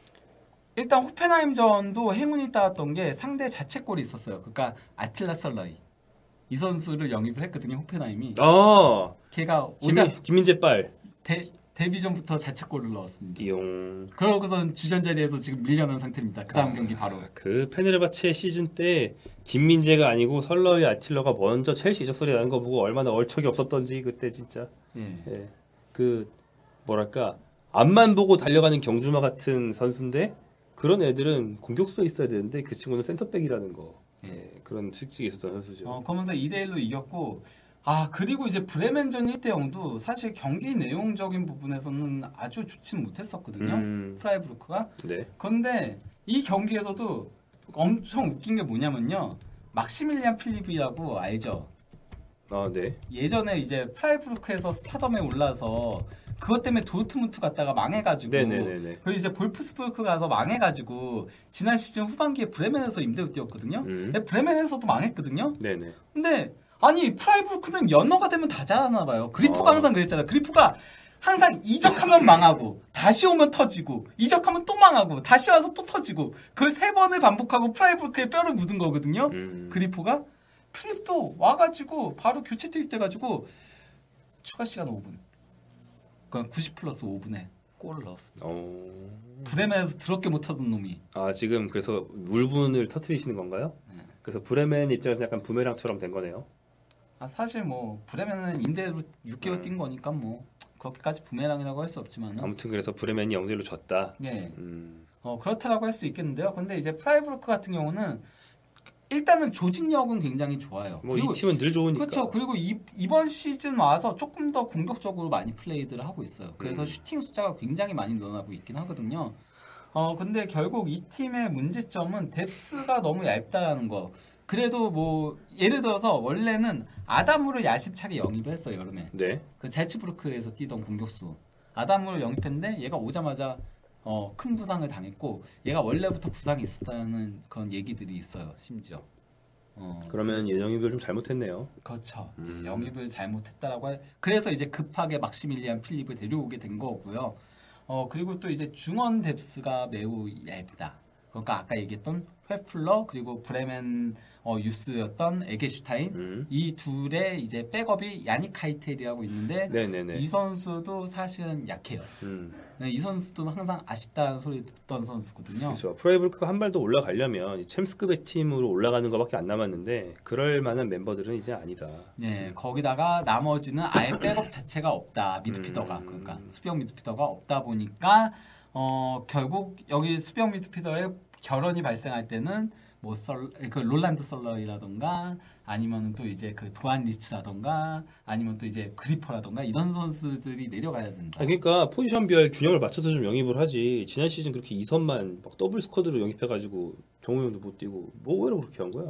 일단 호펜하임전도 행운이 따랐던 게 상대 자책골이 있었어요. 그러니까 아틸라 설라이. 이 선수를 영입을 했거든요. 호펜하임이. 아, 걔가 오자 김민, 김민재 빨. 대, 데뷔 전부터 자책골을 넣었습니다. 띠용. 그러고선 주전 자리에서 지금 밀려난 상태입니다. 그 다음 아, 경기 바로. 그 페네르바체 시즌 때 김민재가 아니고 설러의 아틸러가 먼저 첼시 이적 소리 나는 거 보고 얼마나 얼척이 없었던지 그때 진짜. 예. 예. 그 뭐랄까 앞만 보고 달려가는 경주마 같은 선수인데 그런 애들은 공격수에 있어야 되는데 그 친구는 센터백이라는 거. 예. 예. 그런 특징이 있었던 선수죠. 어, 그러면서 이 대 일로 이겼고 아 그리고 이제 브레멘전 일 대 영도 사실 경기 내용적인 부분에서는 아주 좋진 못했었거든요. 음, 프라이부르크가. 네. 그런데 이 경기에서도 엄청 웃긴 게 뭐냐면요. 막시밀리안 필립이라고 알죠? 아, 네. 예전에 이제 프라이부르크에서 스타덤에 올라서 그것 때문에 도르트문트 갔다가 망해가지고 네네네네. 그리고 이제 볼프스부르크 가서 망해가지고 지난 시즌 후반기에 브레멘에서 임대로 뛰었거든요. 음. 근데 브레멘에서도 망했거든요. 네네. 근데 아니 프라이부르크는 연어가 되면 다 잘하나 봐요. 그리프가 아. 항상 그랬잖아요. 그리프가 항상 이적하면 망하고 다시 오면 터지고 이적하면 또 망하고 다시 와서 또 터지고 그걸 세 번을 반복하고 프라이부르크에 뼈를 묻은 거거든요. 음. 그리프가 필립도 와가지고 바로 교체 투입돼가지고 추가 시간 오 분. 그러니까 구십 플러스 오 분에 골을 넣었습니다. 어... 브레멘에서 더럽게 못하던 놈이. 아 지금 그래서 물분을 터트리시는 건가요? 네. 그래서 브레멘 입장에서 약간 부메랑처럼 된 거네요. 아 사실 뭐 브레멘은 임대로 육 개월 음. 뛴 거니까 뭐 그렇게까지 부메랑이라고 할 수 없지만. 아무튼 그래서 브레멘이 영 대 일로 졌다. 네. 음. 어 그렇다라고 할 수 있겠는데요. 근데 이제 프라이부르크 같은 경우는 일단은 조직력은 굉장히 좋아요. 뭐 이 팀은 늘 좋으니까. 그렇죠. 그리고 이, 이번 시즌 와서 조금 더 공격적으로 많이 플레이들을 하고 있어요. 그래서 음. 슈팅 숫자가 굉장히 많이 늘어나고 있긴 하거든요. 어 근데 결국 이 팀의 문제점은 뎁스가 너무 얇다라는 거. 그래도 뭐 예를 들어서 원래는 아담으로 야심차게 영입을 했어요 여름에. 네. 그 잘츠부르크에서 뛰던 공격수 아담으로 영입했는데 얘가 오자마자 어, 큰 부상을 당했고 얘가 원래부터 부상이 있었다는 그런 얘기들이 있어요. 심지어. 어, 그러면 예영입을 좀 잘못했네요. 그렇죠. 음. 영입을 잘못했다라고 할. 그래서 이제 급하게 막시밀리안 필립을 데려오게 된 거고요. 어 그리고 또 이제 중원 뎁스가 매우 얇다. 그러니까 아까 얘기했던 회플러 그리고 브레멘 어, 유스였던 에게슈타인 음. 이 둘의 이제 백업이 야닉 카이텔이라고 있는데 네네네. 이 선수도 사실은 약해요. 음. 이 선수도 항상 아쉽다는 소리 듣던 선수거든요. 그렇죠. 프라이부르크가 한 발 더 올라가려면 이 챔스급의 팀으로 올라가는 것밖에 안 남았는데 그럴 만한 멤버들은 이제 아니다. 네, 거기다가 나머지는 아예 백업 자체가 없다. 미드피더가 음. 그러니까 수비형 미드피더가 없다 보니까 어 결국 여기 수비형 미드피더의 결혼이 발생할 때는 뭐 썰, 그 롤란드 설러이라던가 아니면 또 이제 그 도안 리츠라던가 아니면 또 이제 그리퍼라던가 이런 선수들이 내려가야 된다. 아, 그러니까 포지션별 균형을 맞춰서 좀 영입을 하지. 지난 시즌 그렇게 이선만 막 더블 스쿼드로 영입해가지고 정우영도 못 뛰고 뭐 왜 그렇게 한 거야?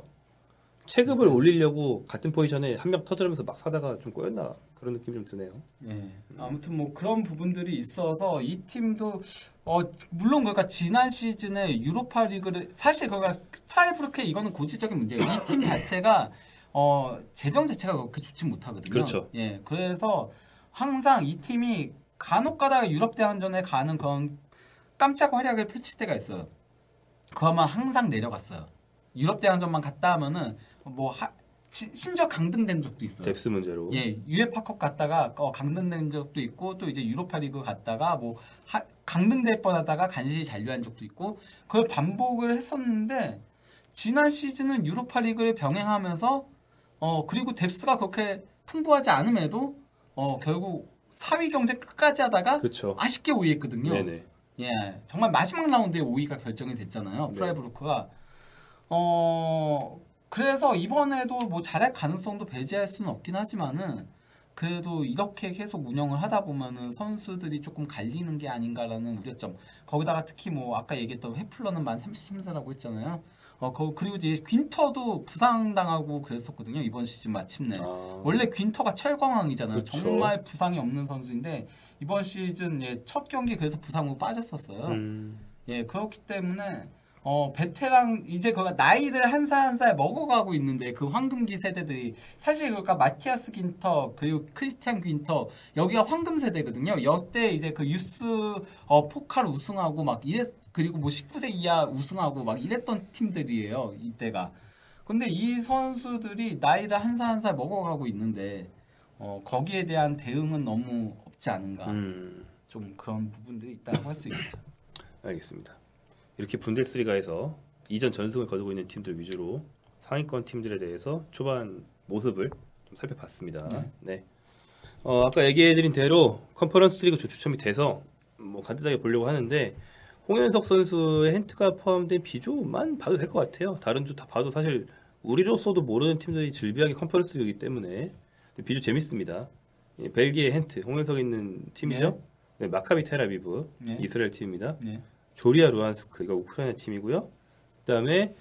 체급을 올리려고 같은 포지션에 한 명 터뜨리면서 막 사다가 좀 꼬였나 그런 느낌 좀 드네요. 네. 아무튼 뭐 그런 부분들이 있어서 이 팀도 어 물론 그러니까 지난 시즌에 유로파 리그를 사실 그가 프라이부르크의 이거는 고질적인 문제예요. 이 팀 자체가 어 재정 자체가 그렇게 좋지 못하거든요. 그렇죠. 예. 그래서 항상 이 팀이 간혹가다가 유럽 대항전에 가는 그런 깜짝 활약을 펼칠 때가 있어요. 그거만 항상 내려갔어요. 유럽 대항전만 갔다 하면은 뭐 하, 지, 심지어 강등된 적도 있어요. 뎁스 문제로. 예, 유에파컵 갔다가 어, 강등된 적도 있고 또 이제 유로파리그 갔다가 뭐 하, 강등될 뻔하다가 간신히 잔류한 적도 있고 그걸 반복을 했었는데 지난 시즌은 유로파리그를 병행하면서 어 그리고 뎁스가 그렇게 풍부하지 않음에도 어 결국 사 위 경쟁 끝까지 하다가 그렇죠. 아쉽게 오 위 했거든요. 네네. 예, 정말 마지막 라운드에 오 위가 결정이 됐잖아요. 네. 프라이부르크가. 어, 그래서 이번에도 뭐 잘할 가능성도 배제할 수는 없긴 하지만은 그래도 이렇게 계속 운영을 하다 보면은 선수들이 조금 갈리는 게 아닌가라는 우려점. 거기다가 특히 뭐 아까 얘기했던 회플러는 만 삼십삼 세라고 했잖아요. 어, 거, 그리고 이제 귄터도 부상당하고 그랬었거든요. 이번 시즌 마침내. 아, 원래 귄터가 철광왕이잖아요. 그쵸. 정말 부상이 없는 선수인데 이번 시즌 예, 첫 경기 그래서 부상으로 빠졌었어요. 음, 예, 그렇기 때문에 어 베테랑 이제 그가 나이를 한 살 한 살 먹어가고 있는데 그 황금기 세대들이 사실 그러니까 마티아스 귄터 그리고 크리스티안 귄터 여기가 황금 세대거든요. 여태 이제 그 유스 어 포칼 우승하고 막 이랬 그리고 뭐 십구 세 이하 우승하고 막 이랬던 팀들이에요. 이때가. 근데 이 선수들이 나이를 한 살 한 살 먹어가고 있는데 어 거기에 대한 대응은 너무 없지 않은가. 음. 좀 그런 부분들이 있다고 할 수 있겠죠. 알겠습니다. 이렇게 분데스리가에서 이전 전승을 거두고 있는 팀들 위주로 상위권 팀들에 대해서 초반 모습을 좀 살펴봤습니다. 네. 네. 어, 아까 얘기해드린 대로 컨퍼런스 리그 추첨이 돼서 뭐 간단하게 보려고 하는데 홍현석 선수의 힌트가 포함된 비조만 봐도 될 것 같아요. 다른 조 다 봐도 사실 우리로서도 모르는 팀들이 즐비하게 컨퍼런스 리그이기 때문에 비조 재밌습니다. 예, 벨기에 힌트 홍현석 있는 팀이죠. 네, 마카비 텔아비브 네. 이스라엘 팀입니다. 네. 조리아 루안스크 이거 우크라이나 팀이고요. 그다음에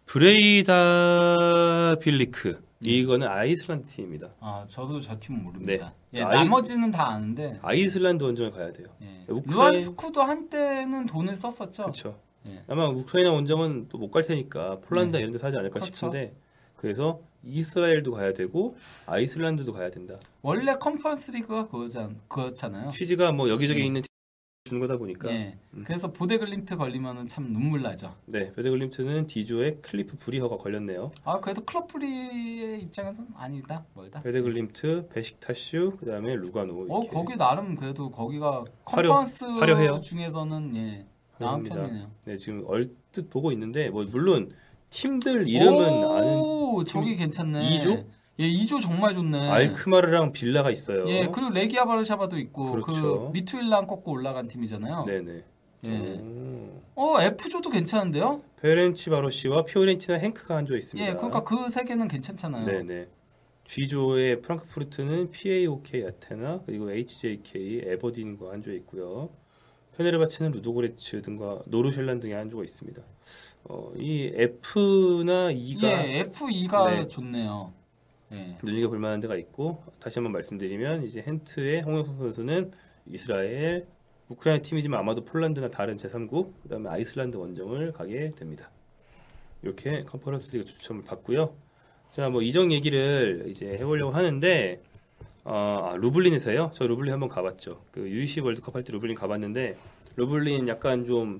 브레이다 빌리크 이거는 아이슬란드 팀입니다. 아 저도 저 팀은 모릅니다. 네. 예, 아이- 나머지는 다 아는데. 아이슬란드 원정을 가야 돼요. 예. 우크라이- 루안스쿠도 한때는 돈을 썼었죠. 그렇죠. 예. 아마 우크라이나 원정은 또 못 갈 테니까 폴란드 네. 이런 데 사지 않을까 그렇죠. 싶은데 그래서 이스라엘도 가야 되고 아이슬란드도 가야 된다. 원래 컨퍼런스 리그가 그거잖, 그렇잖아요. 취지가 뭐 여기저기 네. 있는 팀 주는 거다 보니까 예. 음. 그래서 보데글림트 걸리면은 참 눈물 나죠. 네, 베데글림트는 D조의 클리프 브리허가 걸렸네요. 아 그래도 클럽프리의 입장에서는 아니다 멀다. 베데글림트, 베식타슈, 그다음에 루가노 어 이렇게. 거기 나름 그래도 거기가 화려- 컨퍼런스 화려해요. 중에서는 예 나은 화려합니다. 편이네요. 네, 지금 얼뜻 보고 있는데 뭐 물론 팀들 이름은 아는 오 저기 괜찮네. 이조? 예 이조 정말 좋네. 알크마르랑 빌라가 있어요. 예 그리고 레기아 바르샤바도 있고 그렇죠. 그 미투일란 꺾고 올라간 팀이잖아요. 네네. 예. 음. 어 F조도 괜찮은데요? 페렌치 바로시와 피오렌티나 행크가 한 조 있습니다. 예 그러니까 그 세 개는 괜찮잖아요. 네네. G조의 프랑크푸르트는 피에이오케이 아테나 그리고 에이치제이케이 에버딘과 한 조 있고요. 페네르바체는 루도고레츠 등과 노르셸란 등의 한 조가 있습니다. 어, 이 F나 E가 예 F2가 네. 좋네요. 예. 눈여겨볼 만한 데가 있고 다시 한번 말씀드리면 이제 헨트의 홍영석 선수는 이스라엘, 우크라이나 팀이지만 아마도 폴란드나 다른 제삼국 그다음에 아이슬란드 원정을 가게 됩니다. 이렇게 컨퍼런스 리그 추첨을 받고요. 자, 뭐 이정 얘기를 이제 해보려고 하는데 어, 아, 루블린에서요. 저 루블린 한번 가봤죠. 그 유이씨 월드컵 할 때 루블린 가봤는데 루블린 약간 좀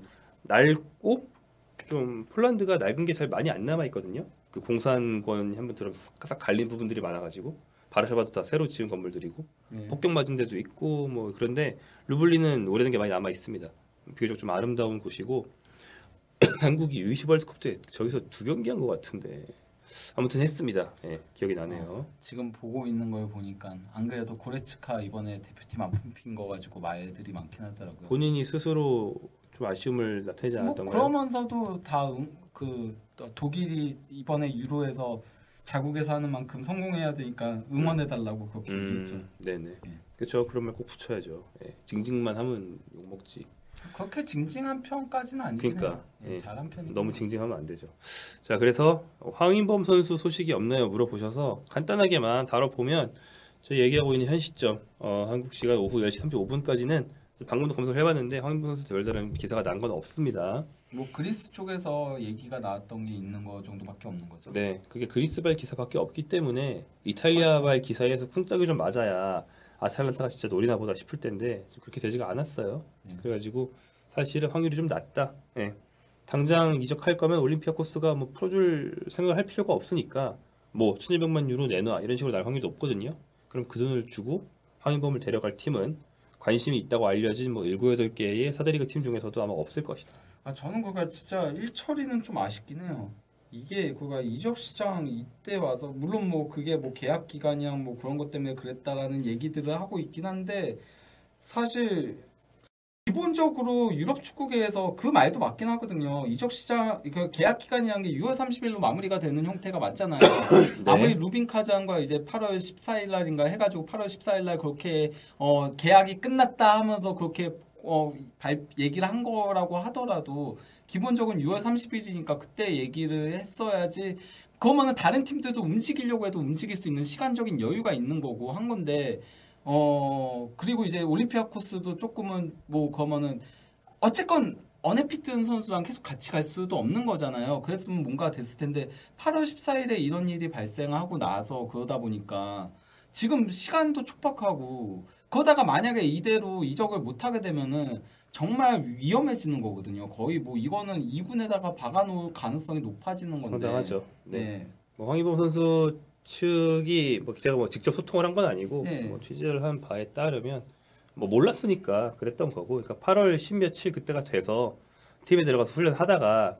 낡고 좀 폴란드가 낡은 게 잘 많이 안 남아 있거든요. 그 공산권이 한번 들어서 싹 갈린 부분들이 많아가지고 바르샤바도 다 새로 지은 건물들이고 예. 폭격 맞은 데도 있고 뭐 그런데 루블린은 오래된 게 많이 남아 있습니다. 비교적 좀 아름다운 곳이고 한국이 유이씨 월드컵 때 저기서 두 경기 한 것 같은데 아무튼 했습니다. 예, 기억이 나네요. 지금 보고 있는 걸 보니까 안 그래도 고레츠카 이번에 대표팀 안 뽑힌 거 가지고 말들이 많긴 하더라고요. 본인이 스스로 좀 아쉬움을 나타내지 뭐 않았던가요? 그러면서도 다 그 독일이 이번에 유로에서 자국에서 하는 만큼 성공해야 되니까 응원해 달라고 그렇게 얘기했죠. 음, 네네. 예. 그렇죠. 그런 말 꼭 붙여야죠. 예, 징징만 하면 욕 먹지. 그렇게 징징한 편까지는 아니긴 그러니까, 해요. 예, 예. 잘한 편이 너무 징징하면 안 되죠. 자, 그래서 황인범 선수 소식이 없나요? 물어보셔서 간단하게만 다뤄보면 저희 얘기하고 있는 현 시점 어, 한국 시간 오후 열 시 삼십오 분까지는 방금도 검색을 해봤는데 황인범 선수 별다른 기사가 난 건 없습니다. 뭐 그리스 쪽에서 얘기가 나왔던 게 있는 거 정도밖에 없는 거죠. 네, 그게 그리스발 기사밖에 없기 때문에 이탈리아발 기사에서 쿵짝이 좀 맞아야 아탈란타가 진짜 노리나 보다 싶을 텐데 그렇게 되지가 않았어요. 네. 그래가지고 사실은 확률이 좀 낮다. 예. 당장 이적할 거면 올림피아코스가 뭐 풀어줄 생각을 할 필요가 없으니까 뭐 천이백만 유로 내놔 이런 식으로 날 확률이 높거든요. 그럼 그 돈을 주고 황인범을 데려갈 팀은 관심이 있다고 알려진 뭐 일곱, 여덟 개의 사대리그 팀 중에서도 아마 없을 것이다. 아 저는 그가 진짜 일처리는 좀 아쉽긴 해요. 이게 그가 이적 시장 이때 와서 물론 뭐 그게 뭐 계약 기간이랑 뭐 그런 것 때문에 그랬다라는 얘기들을 하고 있긴 한데 사실 기본적으로 유럽 축구계에서 그 말도 맞긴 하거든요. 이적 시장 그 계약 기간이라는 게 유월 삼십일로 마무리가 되는 형태가 맞잖아요. 네. 아무리 루빈 카잔과 이제 팔월 십사일 날인가 해가지고 팔월 십사일 날 그렇게 어 계약이 끝났다 하면서 그렇게 어 발, 얘기를 한 거라고 하더라도 기본적으로 유월 삼십일이니까 그때 얘기를 했어야지. 그러면은 다른 팀들도 움직이려고 해도 움직일 수 있는 시간적인 여유가 있는 거고 한 건데 어 그리고 이제 올림피아코스도 조금은 뭐 그러면은 어쨌건 어네피튼 선수랑 계속 같이 갈 수도 없는 거잖아요. 그랬으면 뭔가 됐을 텐데 팔월 십사일에 이런 일이 발생하고 나서 그러다 보니까 지금 시간도 촉박하고 그러다가 만약에 이대로 이적을 못하게 되면은 정말 위험해지는 거거든요. 거의 뭐 이거는 이 군에다가 박아놓을 가능성이 높아지는 건데. 상당하죠. 네. 네. 뭐 황인범 선수 측이 뭐 제가 뭐 직접 소통을 한 건 아니고 네. 뭐 취재를 한 바에 따르면 뭐 몰랐으니까 그랬던 거고. 그러니까 팔월 십몇칠 그때가 돼서 팀에 들어가서 훈련하다가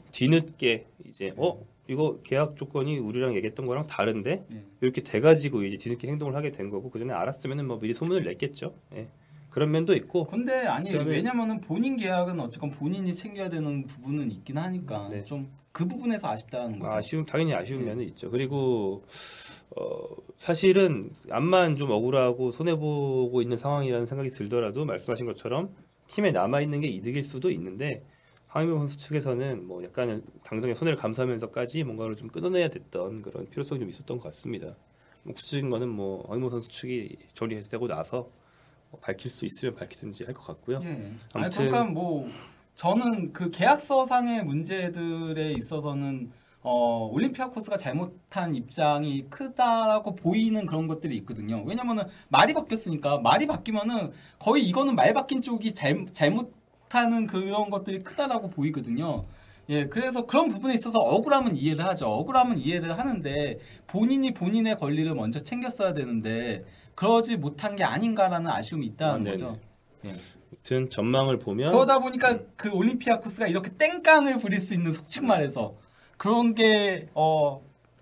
뒤늦게 이제 어 이거 계약 조건이 우리랑 얘기했던 거랑 다른데 네. 이렇게 돼가지고 이제 뒤늦게 행동을 하게 된 거고 그 전에 알았으면은 뭐 미리 소문을 냈겠죠. 예. 그런 면도 있고. 근데 아니 그다음에- 왜냐면은 본인 계약은 어쨌건 본인이 챙겨야 되는 부분은 있긴 하니까 네. 좀 그 부분에서 아쉽다는 거죠. 아쉬움 당연히 아쉬운 네. 면은 있죠. 그리고 어, 사실은 암만 좀 억울하고 손해 보고 있는 상황이라는 생각이 들더라도 말씀하신 것처럼 팀에 남아 있는 게 이득일 수도 있는데 황희범 선수 측에서는 뭐 약간 당장의 손해를 감수하면서까지 뭔가를 좀 끊어내야 됐던 그런 필요성이 좀 있었던 것 같습니다. 뭐 구체적인 거는 뭐 황희범 선수 측이 조리되고 나서 뭐 밝힐 수 있으면 밝히든지 할 것 같고요. 예. 아니 아무튼- 그러니까 뭐 저는 그 계약서상의 문제들에 있어서는 어, 올림피아코스가 잘못한 입장이 크다고 보이는 그런 것들이 있거든요. 왜냐면은 말이 바뀌었으니까 말이 바뀌면은 거의 이거는 말 바뀐 쪽이 잘, 잘못하는 그런 것들이 크다라고 보이거든요. 예, 그래서 그런 부분에 있어서 억울함은 이해를 하죠. 억울함은 이해를 하는데 본인이 본인의 권리를 먼저 챙겼어야 되는데 그러지 못한 게 아닌가라는 아쉬움이 있다는 아, 네네. 거죠. 예. 아무튼 전망을 보면 그러다 보니까 그 올림피아코스가 이렇게 땡깡을 부릴 수 있는 속칭 말해서 그런 게 어,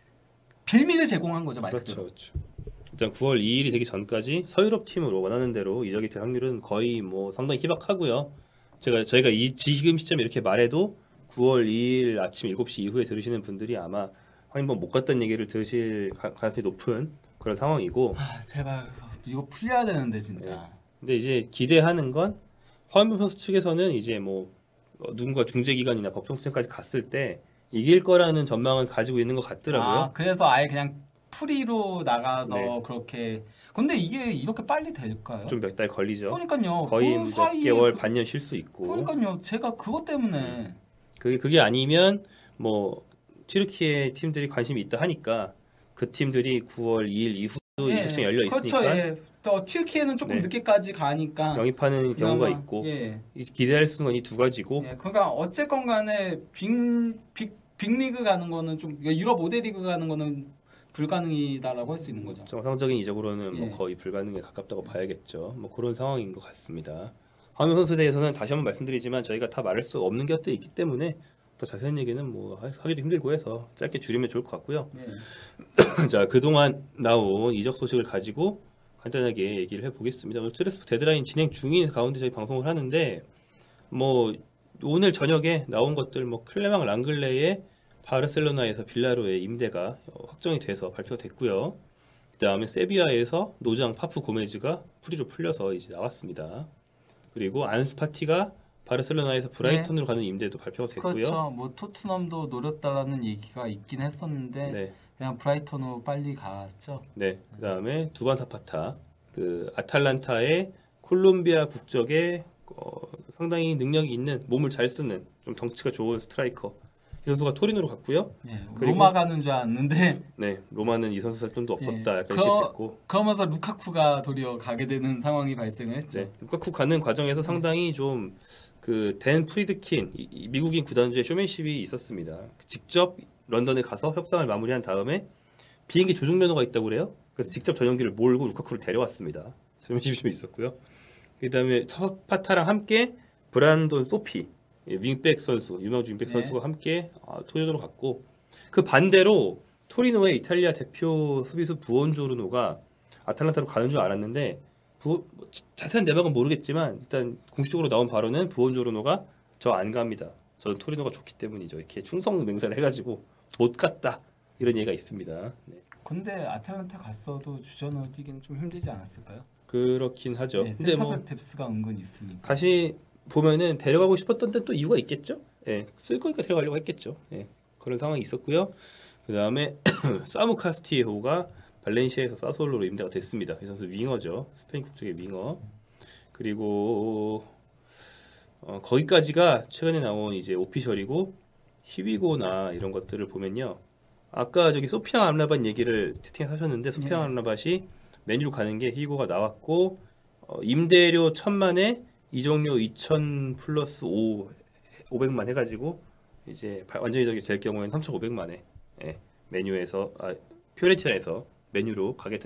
빌미를 제공한 거죠, 말 그렇죠, 그대로. 그렇죠. 일단 구월 이일이 되기 전까지 서유럽 팀으로 원하는 대로 이적이 될 확률은 거의 뭐 상당히 희박하고요. 제가 저희가 이 지금 시점에 이렇게 말해도 구월 이일 아침 일곱 시 이후에 들으시는 분들이 아마 황인범 못 갔다는 얘기를 들으실 가- 가능성이 높은 그런 상황이고. 아, 제발 이거 풀려야 되는데 진짜. 네. 근데 이제 기대하는 건 황인범 선수 측에서는 이제 뭐 어, 누군가 중재기관이나 법정수행까지 갔을 때 이길 거라는 전망을 가지고 있는 것 같더라고요. 아, 그래서 아예 그냥 프리로 나가서 네. 그렇게. 근데 이게 이렇게 빨리 될까요? 좀 몇 달 걸리죠. 그러니까요. 거의 그 몇 사이에 개월, 그, 반년 쉴 수 있고. 그러니까요. 제가 그것 때문에 그게 그게 아니면 뭐 튀르키예 팀들이 관심이 있다 하니까 그 팀들이 구월 이일 이후도 예, 이적증 열려 있으니까 그렇죠. 예. 또 튀르키예는 조금 네. 늦게까지 가니까 영입하는 그나마, 경우가 있고 예. 이- 기대할 수 있는 건 이 두 가지고. 예, 그러니까 어쨌건 간에 빅, 빅, 빅리그 가는 거는 좀 유럽 오 대 리그 가는 거는 불가능이다라고 할 수 있는 거죠. 정상적인 이적으로는 뭐 예. 거의 불가능에 가깝다고 봐야겠죠. 뭐 그런 상황인 것 같습니다. 황현 선수에 대해서는 다시 한번 말씀드리지만 저희가 다 말할 수 없는 것도 있기 때문에 더 자세한 얘기는 뭐 하- 하기도 힘들고 해서 짧게 줄이면 좋을 것 같고요. 예. 자, 그동안 나온 이적 소식을 가지고 간단하게 얘기를 해보겠습니다. 오늘 트랜스퍼 데드라인 진행 중인 가운데 저희 방송을 하는데 뭐 오늘 저녁에 나온 것들 뭐 클레망 랑글레의 바르셀로나에서 빌라로의 임대가 어, 확정이 돼서 발표가 됐고요. 그 다음에 세비야에서 노장 파프 고메즈가 프리로 풀려서 이제 나왔습니다. 그리고 안스 파티가 바르셀로나에서 브라이턴으로 가는 임대도 발표가 됐고요. 그렇죠. 뭐 토트넘도 노렸다라는 얘기가 있긴 했었는데 네. 그냥 브라이턴으로 빨리 갔죠. 네. 그다음에 두반 사파타 그 아탈란타의 콜롬비아 국적의 어, 상당히 능력이 있는 몸을 잘 쓰는 좀 덩치가 좋은 스트라이커 이 선수가 토리노로 갔고요. 예, 그리고- 로마 가는 줄 알았는데 네. 로마는 이 선수 살돈도 없었다. 예. 약간 그러- 이렇게 됐고. 그러면서 루카쿠가 도리어 가게 되는 상황이 발생을 했죠. 네. 루카쿠 가는 과정에서 상당히 좀 그 댄 프리드킨 이- 이 미국인 구단주의 쇼맨십이 있었습니다. 직접 런던에 가서 협상을 마무리한 다음에 비행기 조종 면허가 있다고 그래요. 그래서 직접 전용기를 몰고 루카쿠를 데려왔습니다. 쇼맨십이 좀 있었고요. 그다음에 파타랑 함께 브란돈 소피 예, 윙백 선수 유명 윙백 네. 선수가 함께 아, 토리노로 갔고 그 반대로 토리노의 이탈리아 대표 수비수 부온조르노가 아탈란타로 가는 줄 알았는데 부, 뭐, 자세한 내막은 모르겠지만 일단 공식적으로 나온 바로는 부온조르노가 저 안 갑니다. 저는 토리노가 좋기 때문이죠. 이렇게 충성 맹세를 해가지고 못 갔다 이런 얘기가 있습니다. 네. 근데 아탈란타 갔어도 주전으로 뛰기는 좀 힘들지 않았을까요? 그렇긴 하죠. 네, 근데 센터백 뭐 뎁스가 은근 있으니까. 다시 보면은 데려가고 싶었던 데는 또 이유가 있겠죠. 예, 쓸 거니까 데려가려고 했겠죠. 예, 그런 상황이 있었고요. 그 다음에 사무 카스티에호가 발렌시아에서 사솔로로 임대가 됐습니다. 이 선수 윙어죠. 스페인 국적의 윙어. 그리고 어, 거기까지가 최근에 나온 이제 오피셜이고 히위고나 이런 것들을 보면요. 아까 저기 소피아 암라반 얘기를 채팅에 하셨는데 소피아 네. 암라반이 메뉴로 가는 게 히위고가 나왔고 어, 임대료 천만에 이적료 이천 플러스 오 오백만 해가지고 이제 바- 완전 이적이 될 경우에는 삼천오백만에 예, 메뉴에서 아, 피오렌티나에서 메뉴로 가게 된다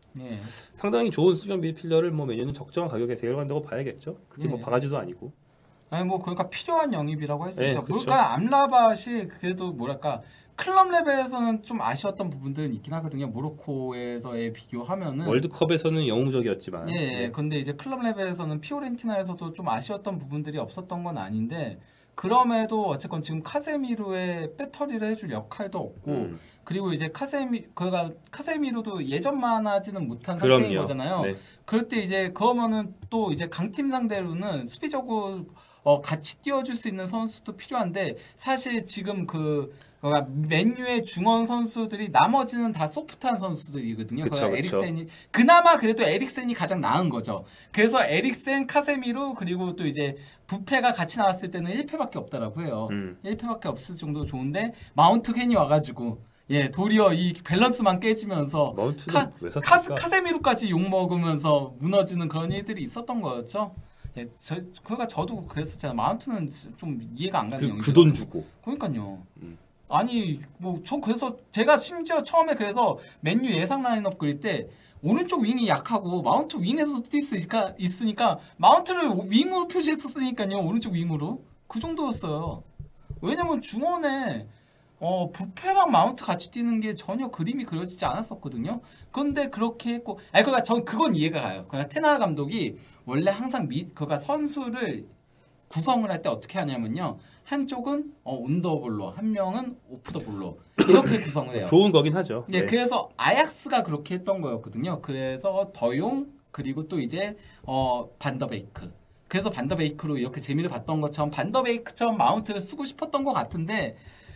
예. 상당히 좋은 수비형 미드필더를 뭐 매년은 적정한 가격에 데려간다고 봐야겠죠. 그게 예. 뭐 바가지도 아니고. 아니 뭐 그러니까 필요한 영입이라고 할 수 네, 있죠. 그쵸. 그러니까 암라밭이 그래도 뭐랄까 클럽 레벨에서는 좀 아쉬웠던 부분들은 있긴 하거든요. 모로코에서의 비교하면은 월드컵에서는 영웅적이었지만. 예, 예. 네. 근데 이제 클럽 레벨에서는 피오렌티나에서도 좀 아쉬웠던 부분들이 없었던 건 아닌데 그럼에도 어쨌건 지금 카세미루의 배터리를 해줄 역할도 없고 음, 그리고 이제 카세미 그가 카세미루도 예전만하지는 못한 그럼요. 상태인 거잖아요. 네. 그럴 때 이제 그러면은 또 이제 강팀 상대로는 수비적으로 어, 같이 뛰어줄 수 있는 선수도 필요한데 사실 지금 그 그러니까 맨유의 중원 선수들이 나머지는 다 소프트한 선수들이거든요. 그쵸, 그러니까 그쵸. 에릭센이 그나마 그래도 에릭센이 가장 나은 거죠. 그래서 에릭센, 카세미루 그리고 또 이제 부페가 같이 나왔을 때는 일 패밖에 없다라고 해요. 음. 일 패밖에 없을 정도 좋은데 마운트 괜히 와가지고 예 도리어 이 밸런스만 깨지면서 마운트는 카, 왜 카, 샀을까? 카세미루까지 욕 먹으면서 무너지는 그런 일들이 있었던 거였죠. 예, 저, 그러니까 저도 그랬었잖아요. 마운트는 좀 이해가 안 가는 영이죠. 그 돈 주고. 그러니까요. 음. 아니 뭐 저 그래서 제가 심지어 처음에 그래서 맨유 예상 라인업 그릴 때 오른쪽 윙이 약하고 마운트 윙에서도 뛸 수 있으니까, 있으니까 마운트를 윙으로 표시했었으니까요. 오른쪽 윙으로 그 정도였어요. 왜냐면 중원에 어 부페랑 마운트 같이 뛰는 게 전혀 그림이 그려지지 않았었거든요. 그런데 그렇게 했고, 아니 그러니까 전 그건 이해가 가요. 그러니까 테나 감독이 원래 항상 미, 그러니까 선수를 구성을 할 때 어떻게 하냐면요. 한쪽은 어, 온더볼로, 한 명은 오프더볼로 이렇게 구성을 해요. 좋은 거긴 하죠. 예, 네. 그래서 아약스가 그렇게 했던 거였거든요. 그래서 더용 그리고 또 이제 어 반더베이크. 그래서 반더베이크로 이렇게 재미를 봤던 것처럼 반더베이크처럼 마운트를 쓰고 싶었던 것 같은데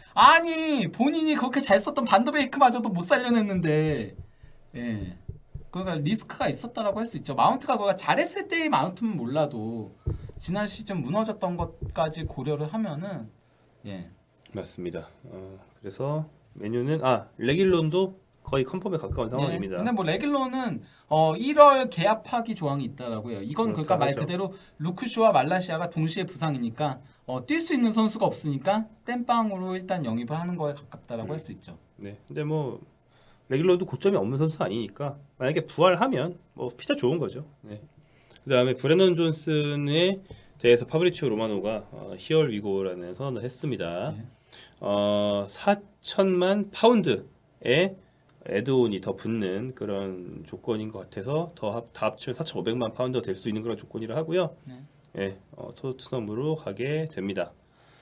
아니 본인이 그렇게 잘 썼던 반더베이크마저도 못 살려냈는데 예. 그러니까 리스크가 있었다라고 할 수 있죠. 마운트가 그가 잘했을 때의 마운트는 몰라도 지난 시즌 무너졌던 것까지 고려를 하면은 예. 맞습니다. 어, 그래서 메뉴는 아 레길론도 거의 컨펌에 가까운 상황입니다. 예. 근데 뭐 레길로는 어 일월 계약하기 조항이 있다라고요. 이건 그러니까 말 하죠. 그대로 루크쇼와 말라시아가 동시에 부상이니까 어, 뛸 수 있는 선수가 없으니까 땜빵으로 일단 영입을 하는 거에 가깝다라고 음. 할 수 있죠. 네. 근데 뭐 레길론도 고점이 없는 선수 아니니까 만약에 부활하면 뭐 피자 좋은 거죠. 네. 그다음에 브레넌 존슨에 대해서 파브리치오 로마노가 어, 히얼 위고라는 선언을 했습니다. 네. 어, 사천만 파운드에 애드온이 더 붙는 그런 조건인 것 같아서 더 합, 다 합치면 사천오백만 파운드가 될 수 있는 그런 조건이라 하고요. 네. 예, 어, 토트넘으로 가게 됩니다.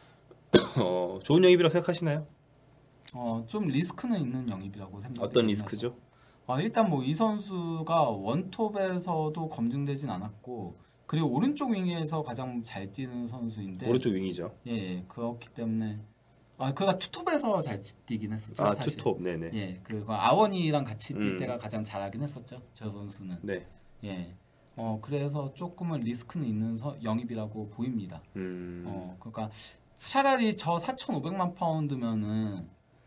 어, 좋은 영입이라고 생각하시나요? 어, 좀 리스크는 있는 영입이라고 생각합니다. 어떤 리스크죠? 아, 일단 뭐 이 선수가 원톱에서도 검증되진 않았고 그리고 오른쪽 윙에서 가장 잘 뛰는 선수인데 오른쪽 윙이죠. 예, 예 그렇기 때문에 아 그가 투톱에서 잘 뛰긴 했었죠. 아, 사실. 투톱, 네네. 예, 그리고 아원이랑 같이 뛸 음. 때가 가장 잘하긴 했었죠. 저 선수는. 네. 예. 어 그래서 조금은 리스크는 있는 서, 영입이라고 보입니다. 음, 어 그러니까 차라리 저 사천오백만 파운드면은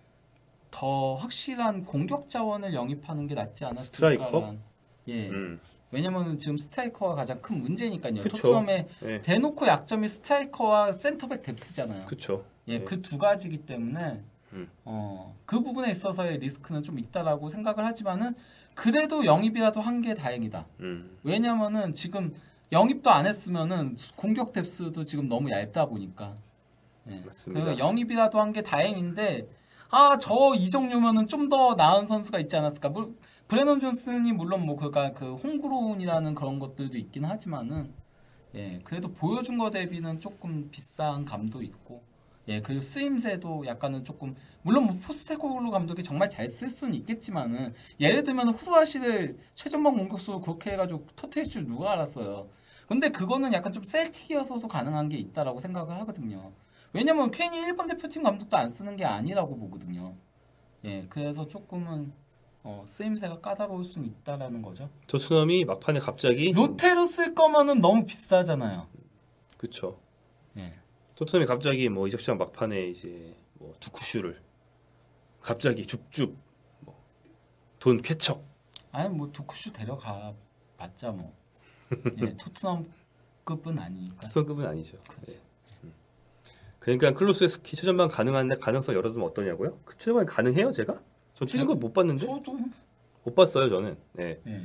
더 확실한 공격 자원을 영입하는 게 낫지 않았을까? 스트라이커? 예. 음, 왜냐면은 지금 스트라이커가 가장 큰 문제니까요. 그쵸. 토트넘의 예, 대놓고 약점이 스트라이커와 센터백 뎁스잖아요. 그쵸. 예, 네. 그 두 가지기 때문에 음. 어, 그 부분에 있어서의 리스크는 좀 있다라고 생각을 하지만은 그래도 영입이라도 한 게 다행이다. 음, 왜냐면은 지금 영입도 안 했으면은 공격 뎁스도 지금 너무 얇다 보니까. 예. 맞습니다. 그러니까 영입이라도 한 게 다행인데 아, 저 이정료면은 좀 더 나은 선수가 있지 않았을까? 물, 브레넌 존슨이 물론 뭐 그가 그 홈그로운이라는 그런 것들도 있긴 하지만은 예, 그래도 보여준 거 대비는 조금 비싼 감도 있고 예, 그리고 쓰임새도 약간은 조금 물론 뭐 포스테코글루 감독이 정말 잘 쓸 수는 있겠지만은 예를 들면 후루아시를 최전방 공격수로 그렇게 해가지고 터트릴 줄 누가 알았어요. 근데 그거는 약간 좀 셀틱이어서도 가능한 게 있다라고 생각을 하거든요. 왜냐면 괜히 일본 대표팀 감독도 안 쓰는 게 아니라고 보거든요. 예, 그래서 조금은 어, 쓰임새가 까다로울 수는 있다라는 거죠. 토트넘이 막판에 갑자기 로테로 쓸 거면은 너무 비싸잖아요. 그쵸. 예. 토트넘이 갑자기 뭐 이적 시장 막판에 이제 뭐 두쿠슈를 갑자기 줍줍 뭐 돈 쾌척 아니 뭐 두쿠슈 데려가 봤자 뭐 예, 토트넘급은 아니니까. 토트넘급은 아니죠. 그렇죠. 예. 그러니까 클로스스키 최전방 가능한데 가능성 열어두면 어떠냐고요? 그 최전방 가능해요 제가? 저 뛰는 거 못 봤는데. 저도 못 봤어요 저는. 네. 예.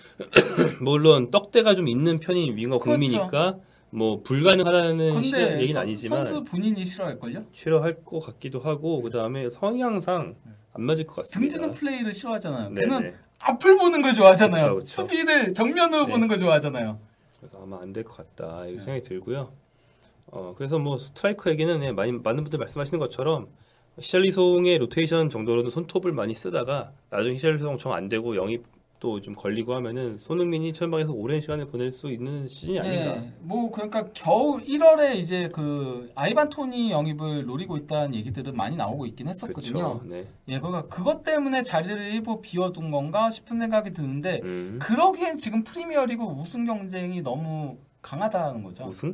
물론 떡대가 좀 있는 편인 윙어 그렇죠. 국민이니까 뭐 불가능하다는 시대 근데 얘기는 선- 아니지만 선수 본인이 싫어할걸요? 싫어할 것 같기도 하고 그 다음에 성향상 안 맞을 것 같습니다. 등지는 플레이를 싫어하잖아요. 네네. 그는 앞을 보는 거 좋아하잖아요. 그쵸, 그쵸. 수비를 정면으로 네. 보는 거 좋아하잖아요. 그래서 아마 안 될 것 같다 이렇게 네. 생각이 들고요. 어 그래서 뭐 스트라이커에게는 예, 많이 많은 분들 말씀하시는 것처럼 히샬리송의 로테이션 정도로는 손톱을 많이 쓰다가 나중에 히샬리송 정 안 되고 영입도 좀 걸리고 하면은 손흥민이 전방에서 오랜 시간을 보낼 수 있는 시즌이 아닌가. 네, 뭐 그러니까 겨울 일월에 이제 그 아이반 토니 영입을 노리고 있다는 얘기들은 많이 나오고 있긴 했었거든요. 그렇죠. 네. 예, 그러니까 그것 때문에 자리를 일부 비워둔 건가 싶은 생각이 드는데 음. 그러기엔 지금 프리미어리그 우승 경쟁이 너무 강하다는 거죠. 우승?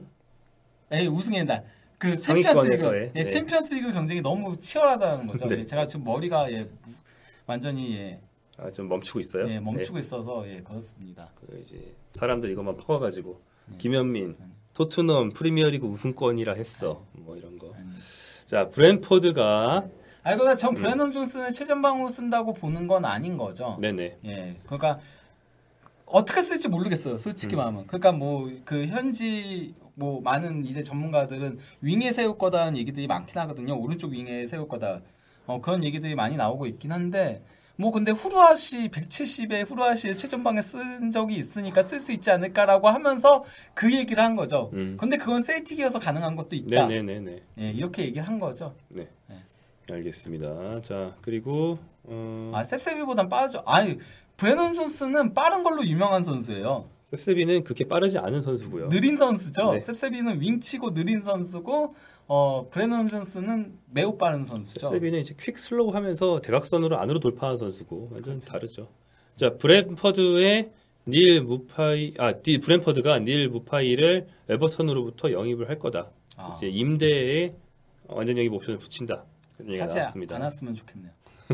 에 우승의 날. 그 상위권에서의, 챔피언스리그, 예, 네. 챔피언스리그 경쟁이 너무 치열하다는 거죠. 네. 예, 제가 지금 머리가 예, 무- 완전히 예, 아, 좀 멈추고 있어요. 예, 멈추고 있어서 예, 그렇습니다. 네. 그 이제 사람들 이것만 퍼가지고 네. 김현민 네. 토트넘 프리미어리그 우승권이라 했어. 뭐 이런 거. 아니, 자 브랜포드가 아니 그러니까 전 음. 브레넌 존슨을 최전방으로 쓴다고 보는 건 아닌 거죠. 네네. 예, 그러니까 어떻게 쓸지 모르겠어요. 솔직히 음. 말하면. 그러니까 뭐 그 현지 뭐 많은 이제 전문가들은 윙에 세울 거다는 얘기들이 많긴 하거든요. 오른쪽 윙에 세울 거다. 어, 그런 얘기들이 많이 나오고 있긴 한데 뭐 근데 후루아시 백칠십에 후루아시를 최전방에 쓴 적이 있으니까 쓸 수 있지 않을까라고 하면서 그 얘기를 한 거죠. 음. 근데 그건 셀틱이어서 가능한 것도 있다. 네네네네. 예, 이렇게 얘기를 한 거죠. 네. 네. 알겠습니다. 자 그리고 어, 아, 셉세비보단 빠르죠. 아니, 브레넌 존슨은 빠른 걸로 유명한 선수예요. 셉세비는 그렇게 빠르지 않은 선수고요. 느린 선수죠. 네. 셉세비는 윙치고 느린 선수고 어, 브레넌 존슨은 매우 빠른 선수죠. 셉세비는 이제 퀵 슬로우 하면서 대각선으로 안으로 돌파하는 선수고 완전 다르죠. 자 브랜퍼드의 닐 무파이 아 디 브랜퍼드가 닐 무파이를 에버턴으로부터 영입을 할 거다. 아, 이제 임대에 완전 영입 옵션을 붙인다. 그런 얘기가 하지 나왔습니다. 않았으면 좋겠네요.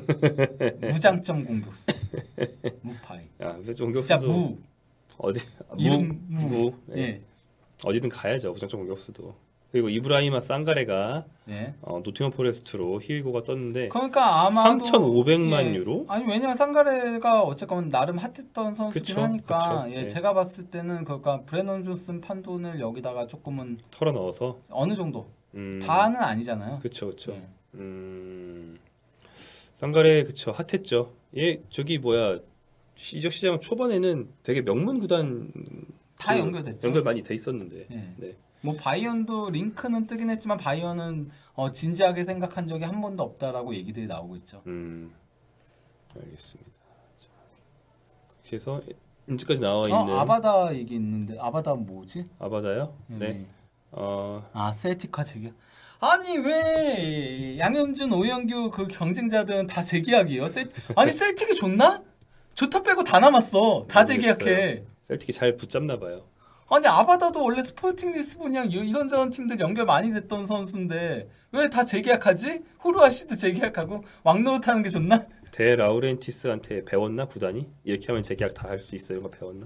무장점 공격수. 무파이. 아, 그래서 진짜 공격수도 무. 어디 아, 무, 이름 무. 무. 네. 예. 어디든 가야죠. 부장점 공격수도. 그리고 이브라히마 상가레가 예. 어, 노팅엄 포레스트로 히일고가 떴는데 그러니까 아마도 삼천오백만 예. 유로? 아니 왜냐면 상가레가 어쨌건 나름 핫했던 선수긴 그쵸, 하니까 그쵸. 예, 예. 제가 봤을 때는 그러니까 브레넌 존슨 판돈을 여기다가 조금은 털어 넣어서 어느 정도 음, 다는 아니잖아요. 그쵸 그쵸. 예. 음, 상가레 그쵸 핫했죠. 얘 저기 뭐야 이적 시장 초반에는 되게 명문 구단 다 그 연결됐죠. 연결 많이 돼 있었는데. 예. 네. 뭐 바이언도 링크는 뜨긴 했지만 바이언은 어, 진지하게 생각한 적이 한 번도 없다라고 얘기들이 나오고 있죠. 음, 알겠습니다. 자, 그렇게 해서 현재까지 나와 어, 있는 아바다 얘기 있는데 아바다 뭐지? 아바다요? 예. 네. 어, 아 셀틱화 재계약. 아니 왜 양현준, 오영규 그 경쟁자들은 다 재계약이에요? 셀... 아니 셀틱이 좋나? 좋다 빼고 다 남았어. 다 재계약해. 모르겠어요. 셀틱이 잘 붙잡나 봐요. 아니 아바다도 원래 스포팅 리스본이랑 이- 이런저런 팀들 연결 많이 됐던 선수인데 왜 다 재계약하지? 후루아시도 재계약하고 왕노릇 하는 게 좋나? 데 라우렌티스한테 배웠나 구단이? 이렇게 하면 재계약 다 할 수 있어 이런 거 배웠나?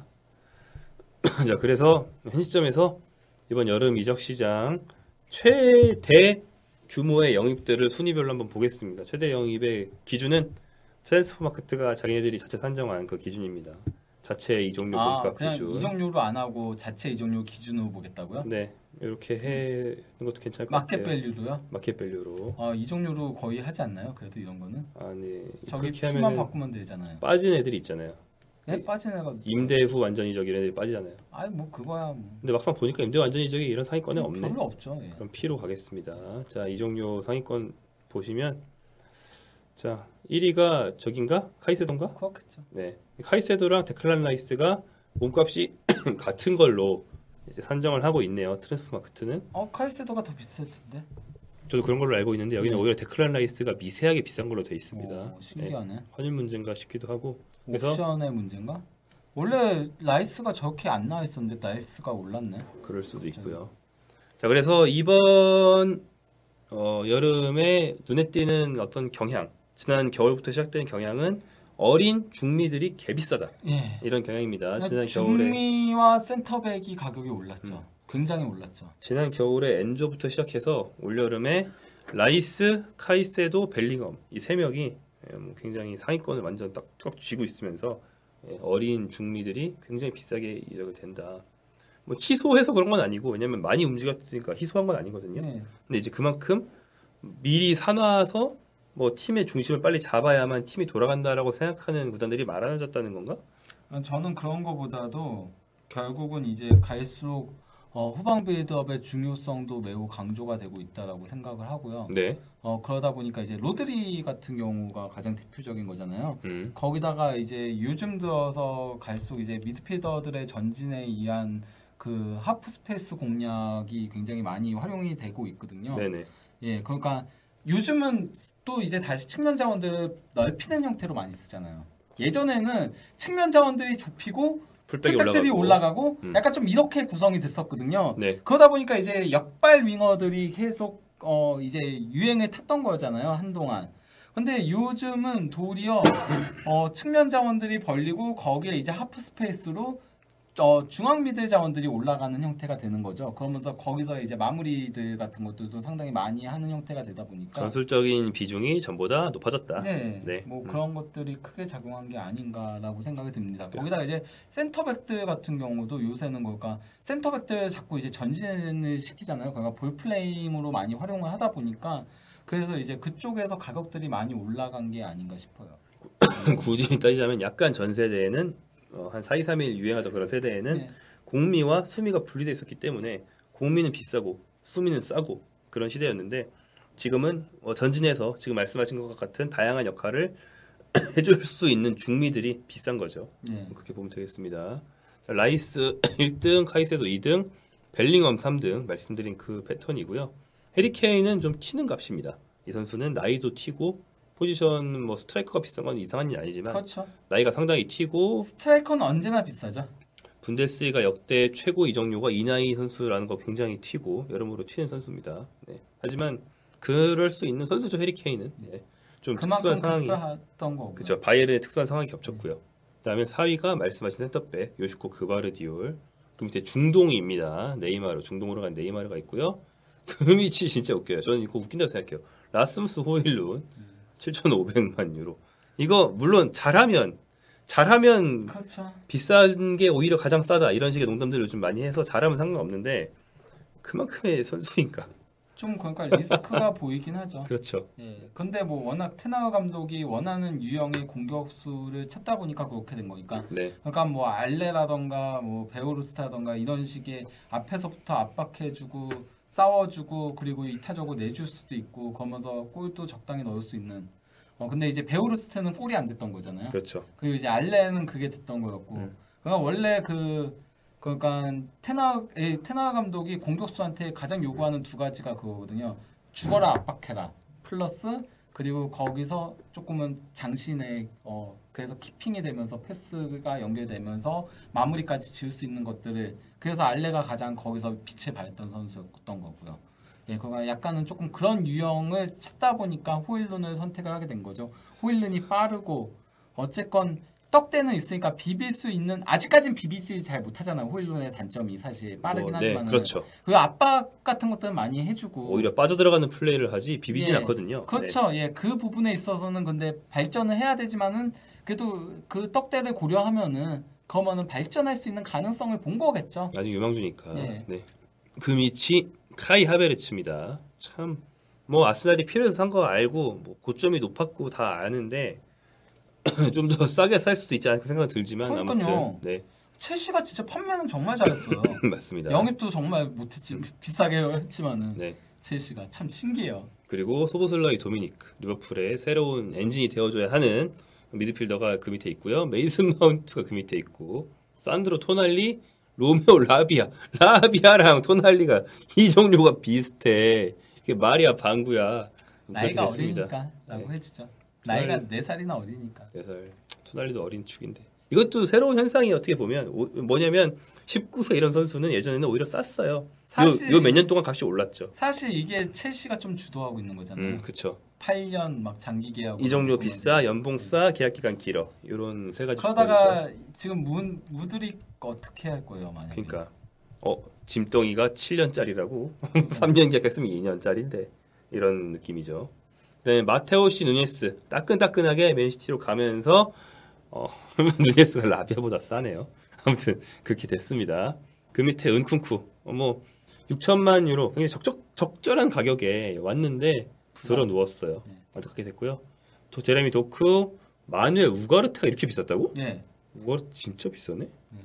자 그래서 현 시점에서 이번 여름 이적 시장 최대 규모의 영입들을 순위별로 한번 보겠습니다. 최대 영입의 기준은 트랜스포마크트가 자기네들이 자체 산정한 그 기준입니다. 자체 이적료 아 몸값 그냥 기준. 이적료로 안 하고 자체 이적료 기준으로 보겠다고요? 네 이렇게 해는 것도 괜찮을 것 마켓 같아요. 밸류로요? 마켓 밸류로. 아 이적료로 거의 하지 않나요? 그래도 이런 거는 아니 저기 그렇게 피만 하면 바꾸면 되잖아요. 빠진 애들이 있잖아요. 네? 빠진 애가 임대 후 완전 이적 이런 애들이 빠지잖아요. 아니 뭐 그거야 뭐 근데 막상 보니까 임대 완전 이적이 이런 상위권에 없네. 별로 없죠. 예. 그럼 P로 가겠습니다. 자 이종료 상위권 보시면 자 일 위가 저긴가? 카이세도인가? 그렇겠죠. 네 카이세도랑 데클란 라이스가 몸값이 같은 걸로 이제 산정을 하고 있네요. 트랜스포마크트는 어 카이세도가 더 비쌀 텐데. 저도 그런 걸로 알고 있는데 여기는 네. 오히려 데클란 라이스가 미세하게 비싼 걸로 돼 있습니다. 오, 네, 신기하네. 환율 문제인가 싶기도 하고 그래서 옵션의 문제인가? 원래 라이스가 저렇게 안 나와 있었는데 라이스가 올랐네. 그럴 수도 있고요. 자 그래서 이번 어, 여름에 눈에 띄는 어떤 경향 지난 겨울부터 시작된 경향은 어린 중미들이 개비싸다 예. 이런 경향입니다. 지난 겨울에 중미와 센터백이 가격이 올랐죠. 음. 굉장히 올랐죠. 지난 겨울에 엔조부터 시작해서 올 여름에 라이스, 카이세도, 벨링엄 이 세 명이 예, 뭐 굉장히 상위권을 완전 딱딱 쥐고 있으면서 예, 어린 중미들이 굉장히 비싸게 이적이 된다. 뭐 희소해서 그런 건 아니고 왜냐면 많이 움직였으니까 희소한 건 아니거든요. 네. 근데 이제 그만큼 미리 사놔서 뭐 팀의 중심을 빨리 잡아야만 팀이 돌아간다라고 생각하는 구단들이 많아졌다는 건가? 저는 그런 거보다도 결국은 이제 갈수록 어, 후방 빌드업의 중요성도 매우 강조가 되고 있다라고 생각을 하고요. 네. 어, 그러다 보니까 이제 로드리 같은 경우가 가장 대표적인 거잖아요. 음. 거기다가 이제 요즘 들어서 갈수록 이제 미드필더들의 전진에 의한 그 하프 스페이스 공략이 굉장히 많이 활용이 되고 있거든요. 네네. 예, 그러니까 요즘은 또 이제 다시 측면 자원들을 넓히는 형태로 많이 쓰잖아요. 예전에는 측면 자원들이 좁히고 풀백이 풀백들이 올라가고, 올라가고 음. 약간 좀 이렇게 구성이 됐었거든요. 네. 그러다 보니까 이제 역발 윙어들이 계속 어 이제 유행을 탔던 거잖아요, 한동안. 근데 요즘은 도리어 어 측면 자원들이 벌리고 거기에 이제 하프 스페이스로 어, 중앙 미드 자원들이 올라가는 형태가 되는 거죠. 그러면서 거기서 이제 마무리들 같은 것들도 상당히 많이 하는 형태가 되다 보니까 전술적인 비중이 전보다 높아졌다. 네, 네. 뭐 음. 그런 것들이 크게 작용한 게 아닌가라고 생각이 듭니다. 네. 거기다가 이제 센터백들 같은 경우도 요새는 그러니까 센터백들 자꾸 이제 전진을 시키잖아요. 그러니까 볼 플레임으로 많이 활용을 하다 보니까 그래서 이제 그쪽에서 가격들이 많이 올라간 게 아닌가 싶어요. 굳이 따지자면 약간 전 세대에는 어, 한 사, 이, 삼 일 유행하던 그런 세대에는 네. 공미와 수미가 분리되어 있었기 때문에 공미는 비싸고 수미는 싸고 그런 시대였는데 지금은 어, 전진해서 지금 말씀하신 것 같은 다양한 역할을 해줄 수 있는 중미들이 비싼 거죠. 네. 그렇게 보면 되겠습니다. 자, 라이스 일 등, 카이세도 이 등, 벨링엄 삼 등 말씀드린 그 패턴이고요. 해리케인은 좀 튀는 값입니다. 이 선수는 나이도 튀고 포지션 뭐 스트라이커가 비싼 건 이상한 일이 아니지만 그렇죠. 나이가 상당히 튀고 스트라이커는 언제나 비싸죠. 분데스리가 역대 최고 이적료가 이 나이 선수라는 거 굉장히 튀고 여러모로 튀는 선수입니다. 네. 하지만 그럴 수 있는 선수죠. 해리케인은 네. 좀 그만큼 특수한 상황이 급하던 거고요. 그렇죠. 바이에른의 특수한 상황이 겹쳤고요. 그다음에 사 위가 말씀하신 센터백 요시코 그바르디올. 그 밑에 중동입니다. 네이마르 중동으로 간 네이마르가 있고요. 그 밑이 진짜 웃겨요. 저는 이거 웃긴다고 생각해요. 라스무스 호일룬 칠천오백만 유로. 이거 물론 잘하면 잘하면 그렇죠. 비싼 게 오히려 가장 싸다 이런 식의 농담들을 요즘 많이 해서 잘하면 상관없는데 그만큼의 선수인가? 좀 그러니까 리스크가 보이긴 하죠. 그렇죠. 예. 근데 뭐 워낙 테나가 감독이 원하는 유형의 공격수를 찾다 보니까 그렇게 된 거니까. 네. 그러니까 뭐 알레라던가 뭐 베오르스타던가 이런 식의 앞에서부터 압박해주고 싸워주고 그리고 이타적으로 내줄 수도 있고 그러면서 골도 적당히 넣을 수 있는. 어 근데 이제 베오르스트는 골이 안 됐던 거잖아요. 그렇죠. 그리고 이제 알레는 그게 됐던 거였고. 음. 그러니까 원래 그 그러니까 테나 에, 테나 감독이 공격수한테 가장 요구하는 두 가지가 그거거든요. 죽어라 압박해라. 플러스 그리고 거기서 조금은 장신의 어 그래서 키핑이 되면서 패스가 연결되면서 마무리까지 지을 수 있는 것들을 그래서 알레가 가장 거기서 빛을 발했던 선수였던 거고요. 예, 그가 약간은 조금 그런 유형을 찾다 보니까 호일룬을 선택을 하게 된 거죠. 호일룬이 빠르고 어쨌건 떡대는 있으니까 비빌 수 있는 아직까진 비비지 잘 못하잖아요. 호일룬의 단점이 사실 빠르긴 뭐, 네, 하지만 그렇죠. 그 압박 같은 것들은 많이 해주고 오히려 빠져들어가는 플레이를 하지 비비진 예, 않거든요. 그렇죠. 예, 그 부분에 있어서는 근데 발전을 해야 되지만은 그래도 그 떡대를 고려하면은 그러면은 발전할 수 있는 가능성을 본 거겠죠. 네. 아직 유망주니까. 예. 네. 그 밑이 카이 하베르츠입니다. 참 뭐 아스날이 필요해서 산 거 알고 뭐 고점이 높았고 다 아는데 좀 더 싸게 살 수도 있지 않을까 생각은 들지만 그러니까요. 아무튼 네 첼시가 진짜 판매는 정말 잘했어요. 맞습니다. 영입도 정말 못했지 비싸게 했지만은 네. 첼시가 참 신기해요. 그리고 소보슬라이 도미니크 리버풀의 새로운 엔진이 되어줘야 하는 미드필더가 그 밑에 있고요. 메이슨 마운트가 그 밑에 있고 산드로 토날리, 로메오 라비아, 라비아랑 토날리가 이적료가 비슷해. 이게 말이야 방구야. 나이가 그렇게 됐습니다. 어리니까라고 네. 해주죠. 나이가 네 살이나 어리니까. 그래서 토날리도 어린 축인데 이것도 새로운 현상이 어떻게 보면 오, 뭐냐면 십구 세 이런 선수는 예전에는 오히려 쌌어요. 사실- 요 몇 년 동안 값이 올랐죠. 사실 이게 첼시가 좀 주도하고 있는 거잖아요. 음, 그렇죠. 팔 년 막 장기 계약. 이적료 비싸, 연봉 싸, 계약 기간 길어. 이런 세 가지 조건이죠. 그러다가 지금 무, 무드릭 어떻게 할 거예요, 만약에? 그러니까 어 짐덩이가 칠 년짜리라고 삼 년 계약했으면 이 년짜리인데 이런 느낌이죠. 그다음에 마테오시 누네스 따끈따끈하게 맨시티로 가면서 어, 누네스가 라비아보다 싸네요. 아무튼 그렇게 됐습니다. 그 밑에 은쿤쿠 어, 뭐 육천만 유로 굉장히 적적 적절한 가격에 왔는데 들어 누웠어요. 네. 안타깝게 됐고요. 또 제레미 도쿠, 마누엘 우가르테가 이렇게 비쌌다고? 네. 우가르테 진짜 비싸네. 네.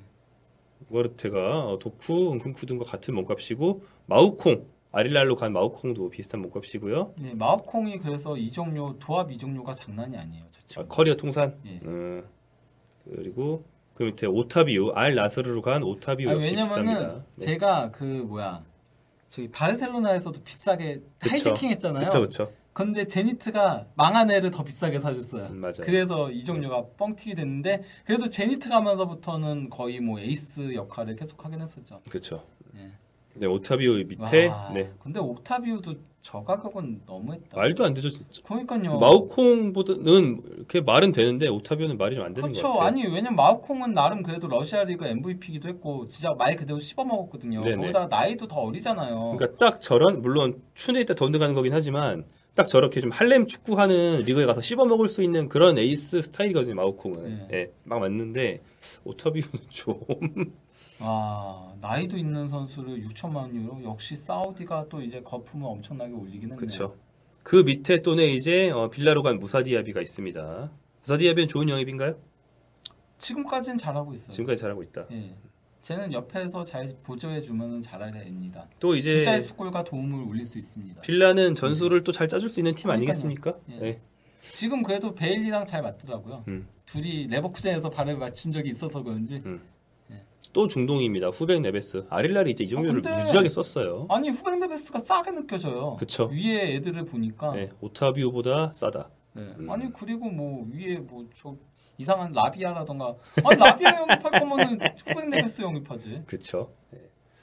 우가르테가 도쿠, 은쿤쿠 등과 같은 몸값이고 마우콩, 아릴랄로 간 마우콩도 비슷한 몸값이고요. 네, 마우콩이 그래서 이적료 도합 이적료가 장난이 아니에요. 저 친구. 아, 커리어 통산. 예. 음, 그리고 그 밑에 오타비우, 알 나스르로 간 오타비우 아니, 역시 왜냐면은 비쌉니다. 네. 제가 그 뭐야 저기 바르셀로나에서도 비싸게 그쵸. 하이제킹했잖아요. 그렇죠, 그렇죠. 근데 제니트가 망한 애를 더 비싸게 사줬어요. 음, 맞아요. 그래서 이적료가 뻥튀기 됐는데 그래도 제니트 가면서부터는 거의 뭐 에이스 역할을 계속 하긴 했었죠. 그렇죠. 예. 네, 오타비우 밑에 와, 네. 근데 옥타비우도 저 가격은 너무했다. 말도 안 되죠, 진짜. 그러니까요. 마우콩보다는 이렇게 말은 되는데 오타비오는 말이 좀 안 되는 그렇죠. 것 같아요. 아니 왜냐면 마우콩은 나름 그래도 러시아 리그 엠브이피기도 했고 진짜 말 그대로 씹어 먹었거든요. 네네. 거기다 나이도 더 어리잖아요. 그러니까 딱 저런 물론 추운데 있다 더운데 가는 거긴 하지만 딱 저렇게 좀 할렘 축구하는 리그에 가서 씹어 먹을 수 있는 그런 에이스 스타일이거든요. 마우콩은. 네. 예, 막 맞는데 오타비오는 좀 아 나이도 있는 선수를 육천만 유로 역시 사우디가 또 이제 거품을 엄청나게 올리긴 했네요. 그렇죠. 그 밑에 또는 이제 어, 빌라로 간 무사디아비가 있습니다. 무사디아비는 좋은 영입인가요? 지금까지는 잘하고 있어요. 지금까지 잘하고 있다. 예. 쟤는 옆에서 잘 보조해주면 잘할 애입니다. 또 이제 두 자릿수 골과 도움을 올릴 수 있습니다. 빌라는 전술을 또 잘 짜줄 수 있는 팀 그러니까요. 아니겠습니까? 예. 네. 지금 그래도 베일리랑 잘 맞더라고요. 음. 둘이 레버쿠젠에서 발을 맞춘 적이 있어서 그런지. 또 중동입니다. 후백 네베스. 아릴랄이 이제 이 종류를 아, 근데- 무지하게 썼어요. 아니 후벤데베스가 싸게 느껴져요. 그쵸. 위에 애들을 보니까. 네, 오타비오보다 싸다. 네. 음. 아니 그리고 뭐 위에 뭐 저 이상한 라비아라던가. 아니 라비아 영입할 거면은 후벤데베스 영입하지. 그쵸. 네.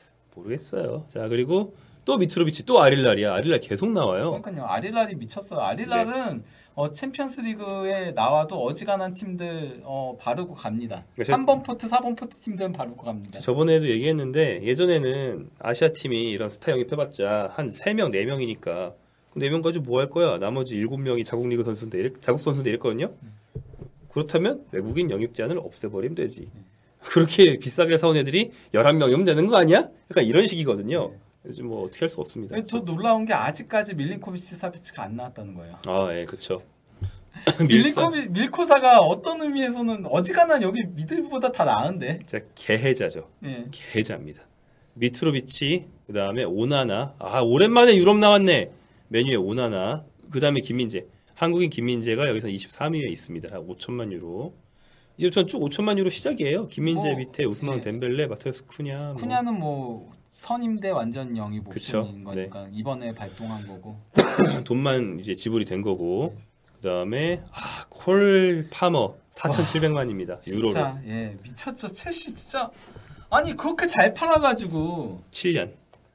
모르겠어요. 자, 그리고 또 미트로비치, 또 아릴랄이야. 아릴랄 계속 나와요. 그러니까요. 아릴랄이 미쳤어요. 아릴랄은 네. 어, 챔피언스리그에 나와도 어지간한 팀들 어, 바르고 갑니다. 그래서- 삼 번 포트, 사 번 포트 팀들은 바르고 갑니다. 저번에도 얘기했는데 예전에는 아시아 팀이 이런 스타 영입해봤자 한 세 명, 네 명이니까 네 명 가지고 뭐 할 거야? 나머지 일곱 명이 자국 리그 선수인데 이랬- 자국 선수인데 이랬거든요. 그렇다면 외국인 영입 제한을 없애버리면 되지. 그렇게 비싸게 사온 애들이 열한 명이면 되는 거 아니야? 약간 이런 식이거든요. 요즘 뭐 어떻게 할 수 없습니다. 네, 더 놀라운 게 아직까지 밀린코비치 사비치가 안 나왔다는 거예요. 아, 예, 그렇죠. 밀린코비 밀코사가 어떤 의미에서는 어지간한 여기 미들보다 다 나은데. 진짜 개해자죠. 예. 개해자입니다. 미트로비치, 그 다음에 오나나. 아, 오랜만에 유럽 나왔네. 메뉴에 오나나. 그 다음에 김민재. 한국인 김민재가 여기서 이십삼 위에 있습니다. 오천만 유로. 이제부터는 쭉 오천만 유로 시작이에요. 김민재 뭐, 밑에 우스만 예. 덴벨레, 마테우스 쿠냐. 뭐. 쿠냐는 뭐 선임대 완전 영입 그쵸. 옵션인 거니까 이번에 발동한 거고. 돈만 이제 지불이 된 거고. 그 다음에 아, 콜 파머 사천칠백만입니다. 유로로. 진짜 예 미쳤죠. 첼시 진짜 아니 그렇게 잘 팔아가지고 칠 년.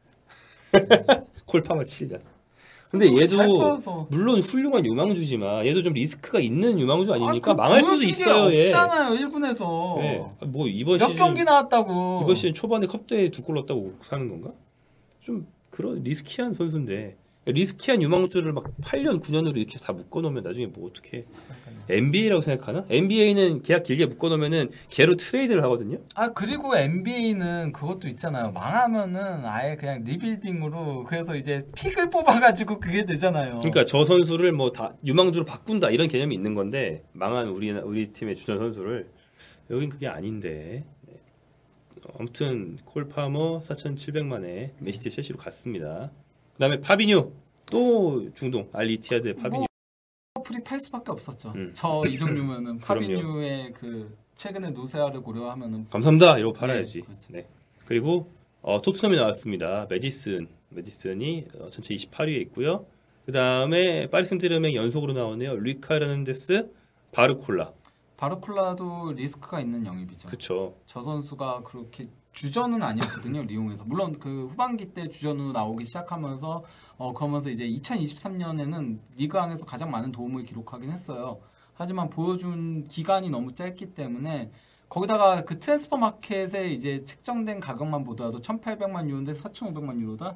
콜 파머 칠 년. 근데 그렇게 잘 얘도 팔아서. 물론 훌륭한 유망주지만 얘도 좀 리스크가 있는 유망주 아닙니까? 아, 그 망할 수도 보여준 게 있어요. 얘. 없잖아요 일 군에서. 예. 아, 뭐 이번 몇 시즌 경기 나왔다고. 이번 시즌 초반에 컵대회 두 골 넣었다고 사는 건가? 좀 그런 리스키한 선수인데 리스키한 유망주를 막 팔 년, 구 년으로 이렇게 다 묶어놓으면 나중에 뭐 어떻게 엔비에이라고 생각하나? 엔비에이는 계약 길게 묶어놓으면은 걔로 트레이드를 하거든요. 아 그리고 엔비에이는 그것도 있잖아요. 망하면은 아예 그냥 리빌딩으로 그래서 이제 픽을 뽑아가지고 그게 되잖아요. 그러니까 저 선수를 뭐 다 유망주로 바꾼다 이런 개념이 있는 건데 망한 우리 우리 팀의 주전 선수를 여긴 그게 아닌데. 네. 아무튼 콜 파머 사천칠백만에 맨시티 첼시로 갔습니다. 그다음에 파비뉴 또 중동 알 이티하드의 파비뉴. 프리 팔 수밖에 없었죠. 음. 저 이 정도면은 그럼요. 파비뉴의 그 최근에 노세아를 고려하면은 감사합니다. 이러고 팔아야지. 네, 그렇지. 네. 그리고 어, 토트넘이 나왔습니다. 메디슨, 메디슨이 어, 전체 이십팔 위에 있고요. 그 다음에 파리 생제르맹 연속으로 나오네요. 루이카 헤르난데스, 바르콜라. 바르콜라도 리스크가 있는 영입이죠. 그쵸. 저 선수가 그렇게 주전은 아니었거든요. 리옹에서 물론 그 후반기 때 주전으로 나오기 시작하면서 어 그러면서 이제 이천이십삼 년에는 리그왕에서 가장 많은 도움을 기록하긴 했어요. 하지만 보여준 기간이 너무 짧기 때문에 거기다가 그 트랜스퍼 마켓에 이제 책정된 가격만 보더라도 천팔백만 유로인데 사천오백만 유로다.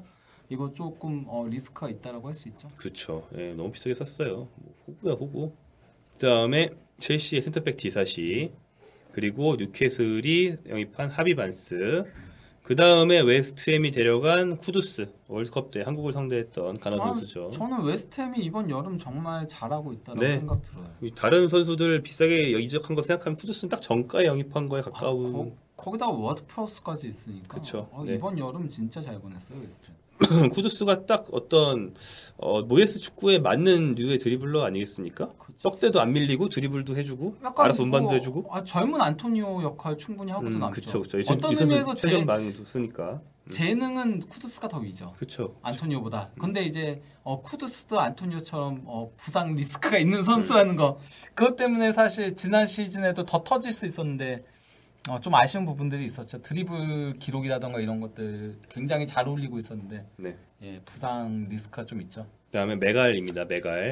이거 조금 어, 리스크가 있다라고 할 수 있죠. 그렇죠. 예, 너무 비싸게 샀어요. 뭐, 호구야 호구. 그다음에 첼시의 센터백 디사시, 그리고 뉴캐슬이 영입한 하비반스, 그 다음에 웨스트햄이 데려간 쿠두스, 월드컵 때 한국을 상대했던 가나 아, 선수죠. 저는 웨스트햄이 이번 여름 정말 잘하고 있다고 네. 생각 들어요. 다른 선수들 비싸게 이적한 거 생각하면 쿠두스는 딱 정가에 영입한 거에 가까운. 아, 거, 거기다가 워드 프로스까지 있으니까. 그쵸. 어, 네. 이번 여름 진짜 잘 보냈어요 웨스트햄. 쿠두스가 딱 어떤 어, 모예스 축구에 맞는 류의 드리블러 아니겠습니까? 그쵸. 떡대도 안 밀리고 드리블도 해주고 약간 알아서 뭐, 운반도 해주고. 아, 젊은 안토니오 역할 충분히 하고도 음, 남죠. 그쵸, 그쵸. 어떤 이 선수 의미에서 최전 제, 많이 쓰니까. 음. 재능은 쿠두스가 더 위죠. 그렇죠. 안토니오보다. 근데 이제 어, 쿠두스도 안토니오처럼 어, 부상 리스크가 있는 선수라는 거. 그것 때문에 사실 지난 시즌에도 더 터질 수 있었는데 어, 좀 아쉬운 부분들이 있었죠. 드리블 기록이라던가 이런 것들 굉장히 잘 올리고 있었는데 네. 예, 부상 리스크가 좀 있죠. 그다음에 메갈입니다. 메갈.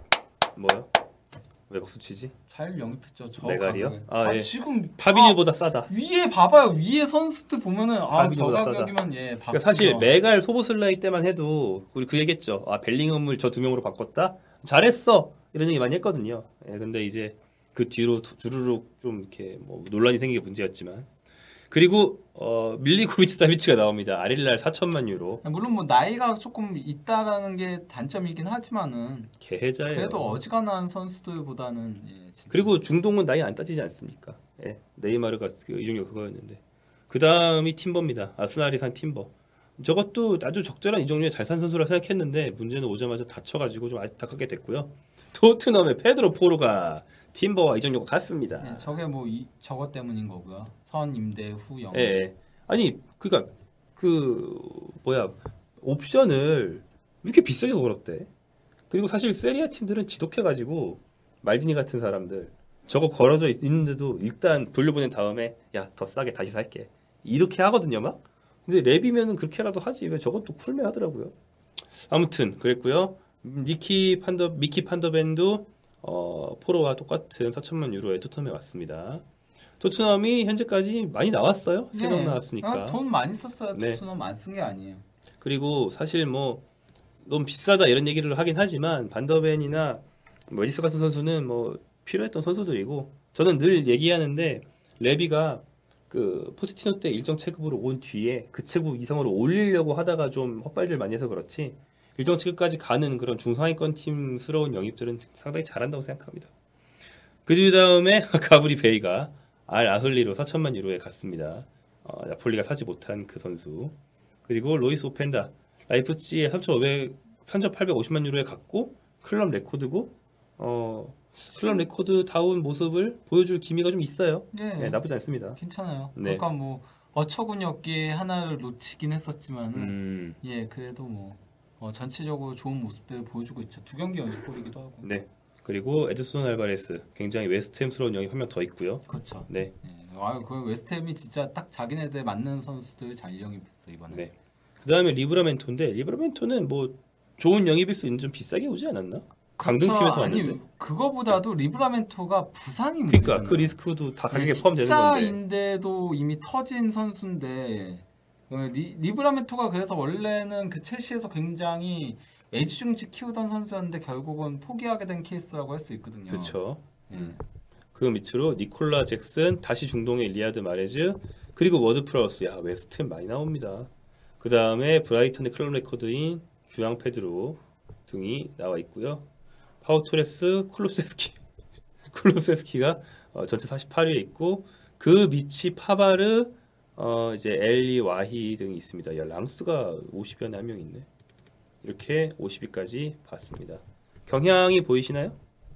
뭐요? 왜 박수 치지? 잘 영입했죠. 저 메갈이요? 가격에. 아, 아, 예. 지금 파비뉴보다 싸다. 아, 위에 봐봐요. 위에 선수들 보면은 아, 저 파비뉴보다 싸다. 가격이면 예, 박수죠. 그러니까 사실 메갈 소보슬라이 때만 해도 우리 그 얘기했죠. 아 벨링엄을 저 두 명으로 바꿨다. 잘했어. 이런 얘기 많이 했거든요. 예, 근데 이제 그 뒤로 주르륵 좀 이렇게 뭐 논란이 생기게 문제였지만, 그리고 어, 밀리코비치 사비치가 나옵니다. 아릴랄 사천만 유로. 물론 뭐 나이가 조금 있다라는 게 단점이긴 하지만은 개해자예요. 그래도 어지간한 선수들보다는 예, 진짜. 그리고 중동은 나이 안 따지지 않습니까? 예, 네이마르가 그 이종격 그거였는데. 그 다음이 팀버입니다. 아스날이 산 팀버. 저것도 아주 적절한 이종류에 잘 산 선수라 생각했는데 문제는 오자마자 다쳐가지고 좀 안타깝게 됐고요. 토트넘의 페드로 포로가 팀버와 이적료가 같습니다. 예, 저게 뭐 이, 저것 때문인 거고요. 선 임대 후 영입. 예, 예. 아니 그러니까 그 뭐야 옵션을 왜 이렇게 비싸게 걸었대? 그리고 사실 세리아 팀들은 지독해가지고 말디니 같은 사람들 저거 걸어져 있, 있는데도 일단 돌려보낸 다음에 야 더 싸게 다시 살게 이렇게 하거든요 막. 근데 랩이면은 그렇게라도 하지 왜 저건 또 쿨매하더라고요. 아무튼 그랬고요. 니키 판더 미키 판더벤도 어, 포로와 똑같은 사천만 유로에 토트넘에 왔습니다. 토트넘이 현재까지 많이 나왔어요. 세 명 네. 나왔으니까. 아, 돈 많이 썼어요. 네. 토트넘 안 쓴 게 아니에요. 그리고 사실 뭐 너무 비싸다 이런 얘기를 하긴 하지만 반더벤이나 뭐 에디스 같은 선수는 뭐 필요했던 선수들이고, 저는 늘 얘기하는데 레비가 그 포체티노 때 일정 체급으로 온 뒤에 그 체급 이상으로 올리려고 하다가 좀 헛발질 많이 해서 그렇지 일정 체급까지 가는 그런 중상위권 팀스러운 영입들은 상당히 잘한다고 생각합니다. 그 다음에 가브리 베이가 알 아흘리로 사천만 유로에 갔습니다. 어, 나폴리가 사지 못한 그 선수. 그리고 로이스 오펜다 라이프치히에 삼천오백, 삼천팔백오십만 유로에 갔고 클럽 레코드고 어, 클럽 레코드 다운 모습을 보여줄 기미가 좀 있어요. 네, 네, 나쁘지 않습니다. 괜찮아요. 네. 그러니까 뭐 어처구니 없게 하나를 놓치긴 했었지만은 음, 예 그래도 뭐 어, 전체적으로 좋은 모습들을 보여주고 있죠. 두 경기 연속골이기도 하고. 네. 그리고 에드손 알바레스 굉장히 웨스트햄스러운 영입 한 명 더 있고요. 그렇죠. 네. 예. 아, 그 웨스트햄이 진짜 딱 자기네들 맞는 선수들 잘 영입했어 이번에. 네. 그 다음에 리브라멘토인데 리브라멘토는 뭐 좋은 영입일 수 있는 좀 비싸게 오지 않았나? 강등팀에서 그쵸. 왔는데. 아니 그거보다도 리브라멘토가 부상이 문제잖아요. 그러니까 그 리스크도 다 가격에 아니, 포함되는 건데. 십자인데도 이미 터진 선수인데 어, 리, 리브라멘토가 그래서 원래는 그 첼시에서 굉장히 애지중지 키우던 선수였는데 결국은 포기하게 된 케이스라고 할 수 있거든요. 그렇죠. 예. 그 밑으로 니콜라 잭슨, 다시 중동의 리아드 마레즈, 그리고 워드 프라우스. 야, 웨스트햄 많이 나옵니다. 그 다음에 브라이턴의 클럽 레코드인 주앙 페드로 등이 나와 있고요. 파우 토레스, 쿨롭세스키, 쿨롭세스키가 어, 전체 사십팔 위에 있고, 그 밑이 파바르, 어, 이제 엘리 와히 등이 있습니다. 야, 랑스가 오십 위 안에 한 명 있네. 이렇게 오십 위까지 봤습니다. 경향이 보이시나요?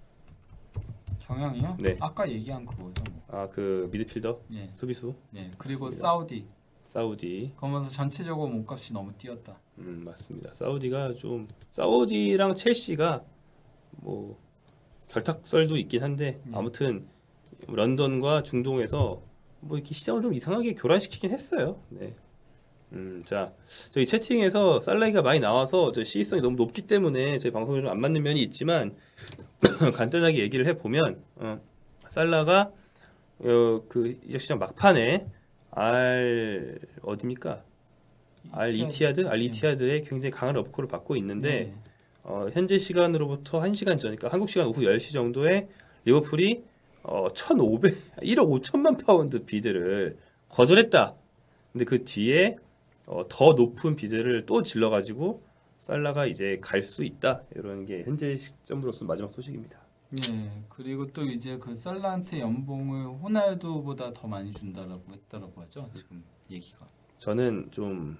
경향이요? 네. 아까 얘기한 그거죠. 뭐. 아, 그 미드필더, 예. 수비수, 예. 그리고 맞습니다. 사우디. 사우디. 그러면서 전체적으로 몸값이 너무 뛰었다. 음, 맞습니다. 사우디가 좀 사우디랑 첼시가 뭐 결탁설도 있긴 한데 네. 아무튼 런던과 중동에서 뭐 이렇게 시장을 좀 이상하게 교란시키긴 했어요. 네. 음, 자, 저희 채팅에서 살라이가 많이 나와서 저 시의성이 너무 높기 때문에 저희 방송에 좀 안 맞는 면이 있지만 간단하게 얘기를 해보면 어, 살라가 어, 그 이적 시장 막판에 알 어디입니까? 알 이티하드, 알 이티하드에 굉장히 강한 러브콜을 받고 있는데 네. 어, 현재 시간으로부터 한 시간 전, 그러니까 한국 시간 오후 열 시 정도에 리버풀이 어, 천오백, 일억 오천만 파운드 비드를 거절했다. 근데 그 뒤에 어, 더 높은 비드를 또 질러가지고 살라가 이제 갈 수 있다. 이런 게 현재 시점으로서 마지막 소식입니다. 네. 그리고 또 이제 그 살라한테 연봉을 호날두보다 더 많이 준다라고 했다라고 하죠. 지금 얘기가. 저는 좀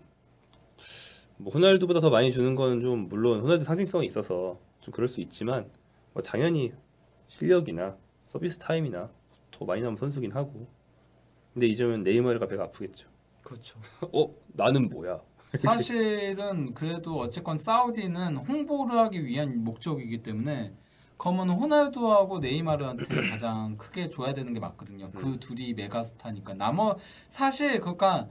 뭐 호날두보다 더 많이 주는 건 좀 물론 호날두 상징성이 있어서 좀 그럴 수 있지만 뭐 당연히 실력이나 서비스 타임이나 더 많이 나온 선수긴 하고 근데 이제는 네이마르가 배가 아프겠죠. 그렇죠. 어 나는 뭐야? 사실은 그래도 어쨌건 사우디는 홍보를 하기 위한 목적이기 때문에 그러면 호날두하고 네이마르한테 가장 크게 줘야 되는 게 맞거든요. 그 음. 둘이 메가스타니까. 나머 사실 그러니까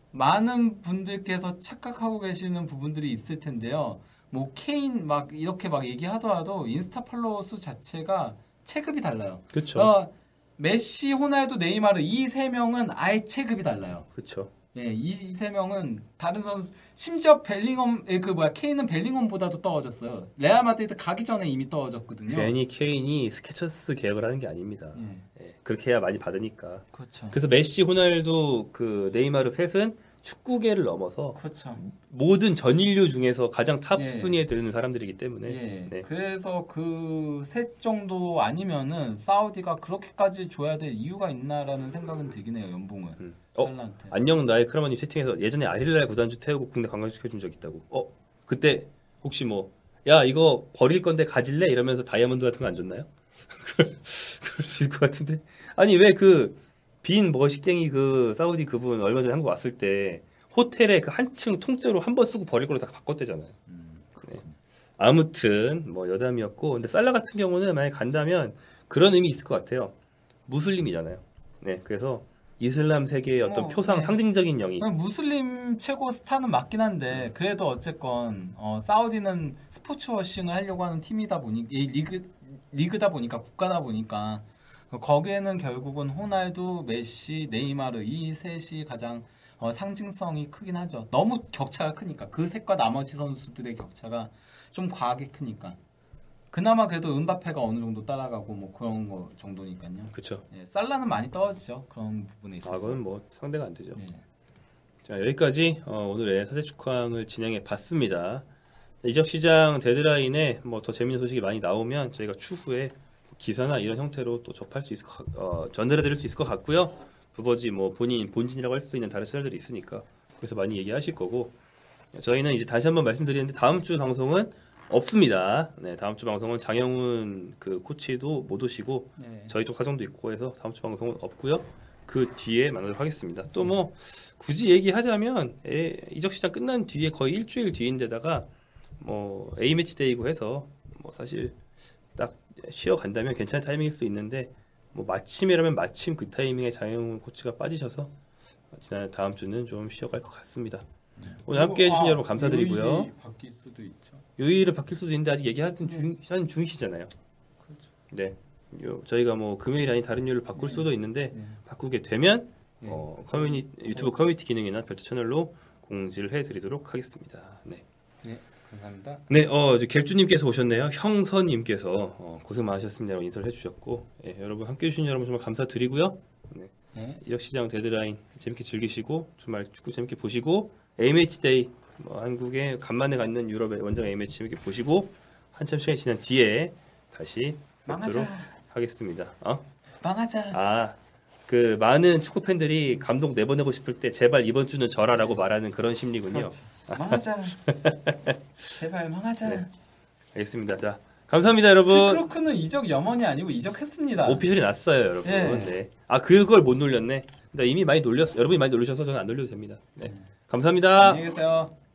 많은 분들께서 착각하고 계시는 부분들이 있을 텐데요. 뭐 케인 막 이렇게 막 얘기하더라도 인스타 팔로워 수 자체가 체급이 달라요. 그렇죠. 어, 메시, 호날두, 네이마르 이 세 명은 아예 체급이 달라요. 그렇죠. 예, 이 세 명은 다른 선수 심지어 벨링엄 예, 그 뭐야 케인은 벨링엄보다도 떨어졌어요. 레알 마드리드 가기 전에 이미 떨어졌거든요. 괜히 케인이 스케쳐스 계약을 하는 게 아닙니다. 예, 예, 그렇게 해야 많이 받으니까. 그렇죠. 그래서 메시, 호날두, 그 네이마르 셋은 축구계를 넘어서 그렇죠. 모든 전 인류 중에서 가장 탑 예. 순위에 드는 사람들이기 때문에 예. 네. 그래서 그 셋 정도 아니면은 사우디가 그렇게까지 줘야 될 이유가 있나라는 생각은 들긴 해요. 연봉을. 음. 어, 살라한테. 안녕 나의 크라마님 채팅에서 예전에 아릴랄 구단주 태우고 국내 관광시켜준 적 있다고. 어 그때 혹시 뭐 야 이거 버릴 건데 가질래 이러면서 다이아몬드 같은 거 안 줬나요? 그럴 수 있을 것 같은데 아니 왜 그 빈 머시갱이 그 사우디 그분 얼마 전에 한국 왔을 때 호텔에 그 한층 통째로 한 번 쓰고 버릴 걸로 다 바꿨대잖아요. 음, 네. 아무튼 뭐 여담이었고 근데 살라 같은 경우는 만약 간다면 그런 의미 있을 것 같아요. 무슬림이잖아요. 네 그래서 이슬람 세계의 어떤 어, 표상 네. 상징적인 영이 그냥 무슬림 최고 스타는 맞긴 한데 그래도 어쨌건 어, 사우디는 스포츠 워싱을 하려고 하는 팀이다 보니 이 리그 리그다 보니까 국가다 보니까 거기에는 결국은 호날두, 메시, 네이마르 이 셋이 가장 어, 상징성이 크긴 하죠. 너무 격차가 크니까 그 셋과 나머지 선수들의 격차가 좀 과하게 크니까. 그나마 그래도 은바페가 어느 정도 따라가고 뭐 그런 거 정도니까요. 그렇죠. 예, 살라는 많이 떨어지죠. 그런 부분에 아 있어서. 그건 뭐 상대가 안 되죠. 예. 자 여기까지 어, 오늘의 사제 축구왕을 진행해 봤습니다. 이적 시장 데드라인에 뭐 더 재밌는 소식이 많이 나오면 저희가 추후에 기사나 이런 형태로 또 접할 수 있을 것, 같- 어, 전달해드릴 수 있을 것 같고요. 부버지 뭐 본인 본진이라고 할 수 있는 다른 채널들이 있으니까 그래서 많이 얘기하실 거고 저희는 이제 다시 한번 말씀드리는데 다음 주 방송은 없습니다. 네 다음 주 방송은 장영훈 그 코치도 못 오시고 네. 저희도 과정도 있고 해서 다음 주 방송은 없고요. 그 뒤에 만나도록 하겠습니다. 또 뭐 굳이 얘기하자면 에, 이적 시장 끝난 뒤에 거의 일주일 뒤인데다가 뭐 A 매치 데이고 해서 뭐 사실 딱 쉬어 간다면 괜찮은 타이밍일 수 있는데 뭐 마침이라면 마침 그 타이밍에 장영훈 코치가 빠지셔서 지난 다음 주는 좀 쉬어갈 것 같습니다. 오늘 함께 해주신 아, 여러분 감사드리고요. 요일이 바뀔 수도 있죠. 요일을 바뀔 수도 있는데 아직 얘기하던 중, 하는 중이시잖아요. 그렇죠. 네. 요, 저희가 뭐 금요일 아닌 다른 요일을 바꿀 네. 수도 있는데 네. 바꾸게 되면 네. 어, 커뮤니 유튜브 커뮤니티 기능이나 별도 채널로 공지를 해드리도록 하겠습니다. 네. 네, 감사합니다. 네, 어, 이제 갤주님께서 오셨네요. 형선님께서 어, 고생 많으셨습니다. 인사를 해주셨고, 예, 여러분 함께 해주신 여러분 정말 감사드리고요. 네, 네. 이적시장 데드라인 재밌게 즐기시고 주말 축구 재밌게 보시고 A매치 데이 뭐 한국에 간만에 갖는 유럽의 원정 A매치 재밌게 보시고 한참 시간이 지난 뒤에 다시 뵙도록 망하자. 하겠습니다. 어? 망하자. 아, 그 많은 축구 팬들이 감독 내보내고 싶을 때 제발 이번 주는 져라라고 말하는 그런 심리군요. 그렇지. 망하자. 제발 망하자. 네. 알겠습니다. 자, 감사합니다, 여러분. 크로크는 이적 염원이 아니고 이적했습니다. 오피셜이 났어요, 여러분. 예. 네. 아, 그걸 못 놀렸네. 근데 이미 많이 놀렸어. 여러분이 많이 놀리셔서 저는 안 놀려도 됩니다. 네. 감사합니다. 안녕히 계세요.